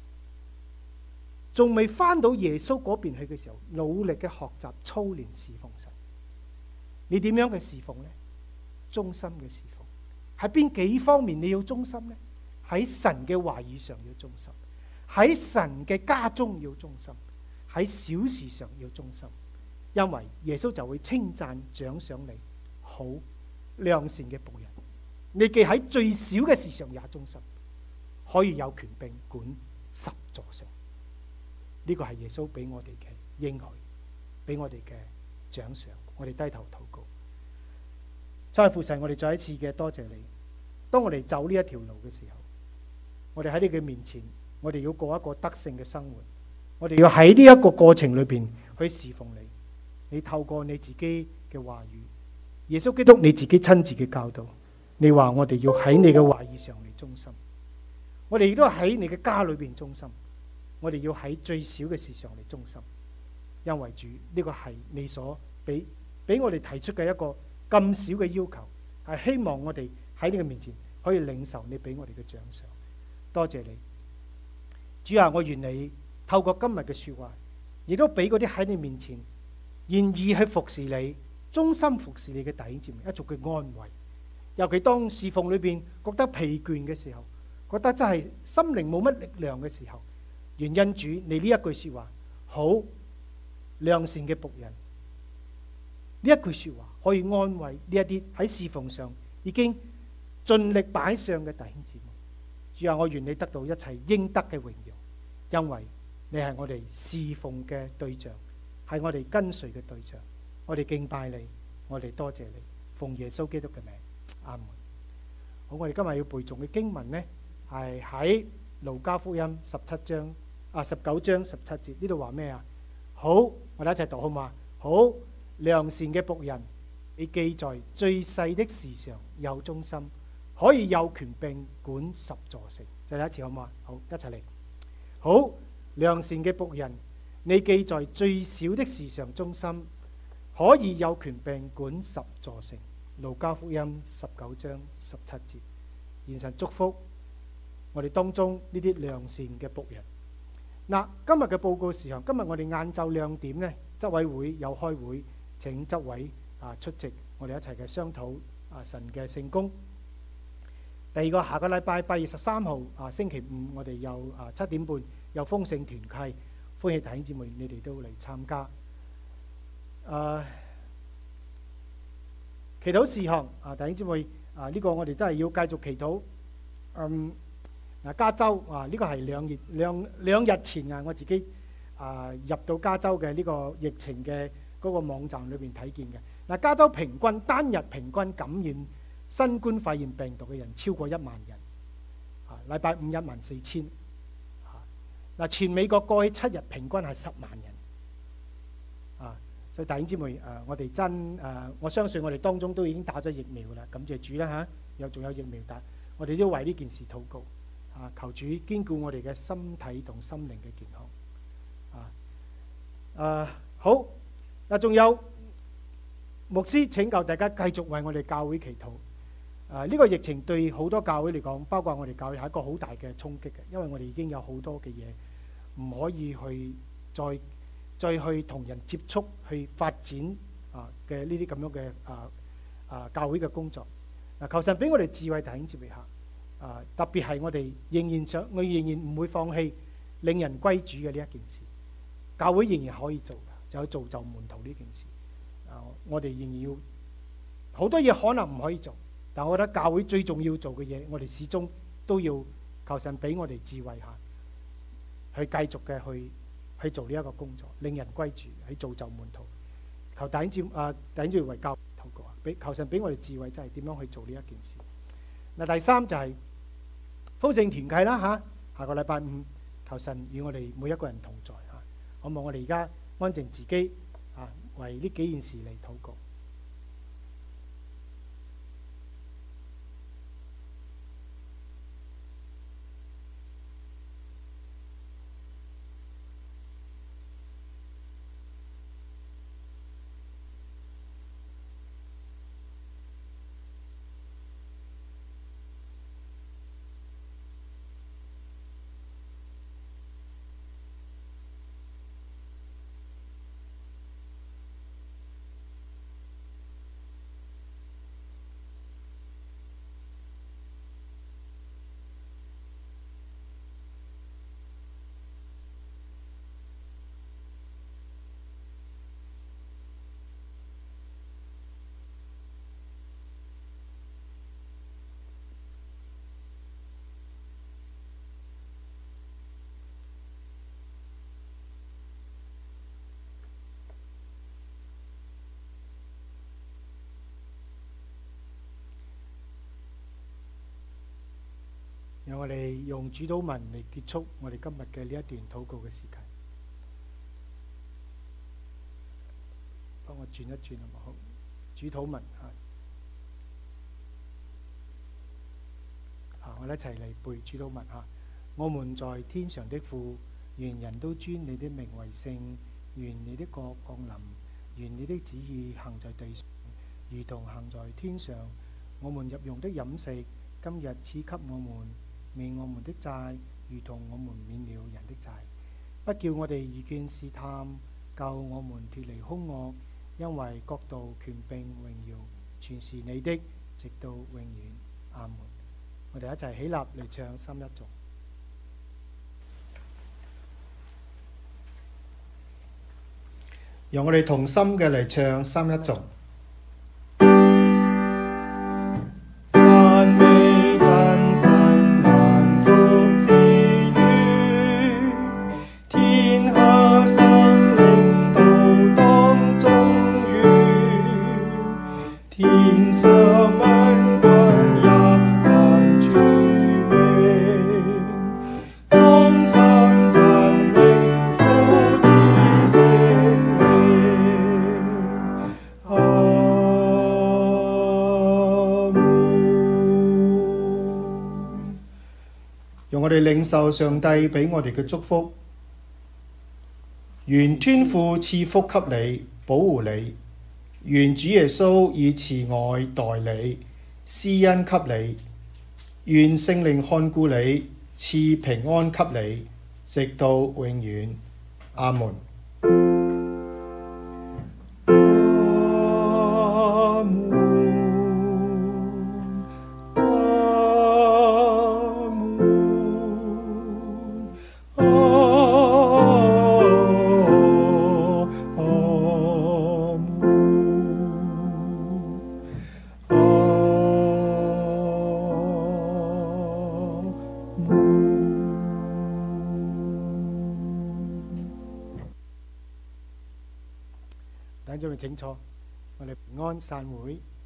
仲未翻到耶穌嗰邊去嘅時候，努力嘅學習操練侍奉神。你點樣嘅侍奉呢？忠心嘅侍奉喺邊幾方面你要忠心呢？喺神嘅話語上要忠心，喺神嘅家中要忠心，喺小事上要忠心，因為耶穌就會稱讚獎賞你，好良善嘅僕人。你既喺最小嘅事上也忠心，可以有權柄管十座城。呢個係耶穌俾我哋嘅應許，俾我哋嘅獎賞。我哋低頭禱告，真係父神，我哋再一次嘅多謝你。當我哋走呢一條路嘅時候，我哋喺你嘅面前，我哋要過一個得勝嘅生活。我哋要喺呢一個過程裏邊去侍奉你。你透過你自己嘅話語，耶穌基督你自己親自嘅教導，你話我哋要喺你嘅話語上嚟忠心。我哋亦都喺你嘅家裏邊忠心。我哋要喺最小嘅事上嚟忠心，因為主呢個係你所俾。俾我哋提出嘅一個咁少嘅要求，係希望我哋喺你嘅面前可以領受你俾我哋嘅獎賞。多謝你，主啊！我願你透過今日嘅說話，亦都俾嗰啲喺你面前願意去服侍你、忠心服侍你嘅弟兄姊妹一族嘅安慰。尤其當侍奉裏邊覺得疲倦嘅時候，覺得真係心靈冇乜力量嘅時候，願因主你呢一句說話，好良善嘅僕人。呢一句說話可以安慰呢一啲喺侍奉上已經盡力擺上嘅弟兄姊妹。主啊，我願你得到一切應得嘅榮耀，因為你係我哋侍奉嘅對象，係我哋跟隨嘅對象。我哋敬拜你，我哋多謝你，奉耶穌基督嘅名，阿門。好，我哋今日要背誦嘅經文呢，係喺路加福音十七章啊十九章十七節，呢度話咩啊？好，我哋一齊讀好嘛？好。良善嘅僕人，你記在最細的事上有忠心，可以有權柄管十座城。再嚟一次好嘛？好，一齊嚟。好，良善嘅僕人，你記在最小的事上忠心，可以有權柄管十座城。路加福音十九章十七節。願神祝福我哋當中呢啲良善嘅僕人。嗱，今日嘅報告時候，今日我哋晏晝兩點呢，執委會有開會。請執委啊出席，我哋一齊嘅商討啊神嘅聖工。 第二個下個禮拜八月十三號啊星期五，我哋有啊七點半有豐盛團契，歡迎弟兄姊妹你哋都嚟參加。啊，祈禱事項啊，弟兄姊妹啊，呢、這個我哋真係要繼續祈禱。嗯，嗱，加州啊，呢、這個係兩月兩兩日前啊，我自己啊入到加州嘅呢個疫情嘅嗰個網站裏邊睇見嘅。嗱、啊，加州平均單日平均感染新冠肺炎病毒嘅人超過一萬人，啊，禮拜五一萬四千，啊，嗱，全美國過去七日平均係十萬人，啊，所以弟兄姊妹，誒、啊，我哋真誒、啊，我相信我哋當中都已經打咗疫苗啦，感謝主啦嚇，又、啊、仲有疫苗打，我哋都為呢件事禱告，啊，求主堅固我哋嘅身體同心靈嘅健康，啊，誒、啊，好，嗱、啊，仲有牧師請教大家繼續為我哋教會祈禱。啊！呢、這個疫情對好多教會嚟講，包括我哋教會係一個好大嘅衝擊嘅，因為我哋已經有好多嘅嘢唔可以去再再去同人接觸，去發展啊嘅呢啲咁樣嘅啊啊教會嘅工作。嗱、啊，求神俾我哋智慧，弟兄姊妹下啊，特別係我哋仍然想，我仍然唔會放棄令人歸主嘅呢一件事。教會仍然可以做，就有造就門徒呢件事。啊，我哋仍然要好多嘢可能唔可以做。但我覺得教會最重要做嘅嘢，我哋始終都要求神俾我哋智慧下，去繼續嘅去去做呢一個工作，令人歸主，去造就門徒。求弟兄姊啊，弟兄姊妹為教禱告啊，俾求神俾我哋智慧，真係點樣去做呢一件事。嗱，第三就係豐盛團契啦嚇，下個禮拜五，求神與我哋每一個人同在嚇。好唔好？我哋而家安靜自己啊，為呢幾件事嚟禱告。讓我哋用主禱文嚟結束我哋今日嘅呢一段禱告嘅時間。幫我轉一轉好唔好？主禱文啊，啊，我哋一齊嚟背主禱文啊！我們在天上的父，願人都尊你的名為聖，願你的國降臨，願你的旨意行在地上，如同行在天上。我們日用的飲食，今日賜給我們。免我們的債，如同我們免了人的債。不叫我哋遇見試探，救我們脫離兇惡。因為國度、權柄、榮耀，全是你的，直到永遠。阿門。我哋一齊起立嚟唱三一頌。讓我哋同心嘅嚟唱三一頌。我哋領受上帝俾我哋嘅祝福，願天父賜福給你，保護你；願主耶穌以慈愛待你，施恩給你；願聖靈看顧你，賜平安給你，直到永遠。阿門。阿門。 等咗咪請坐，我哋平安散會。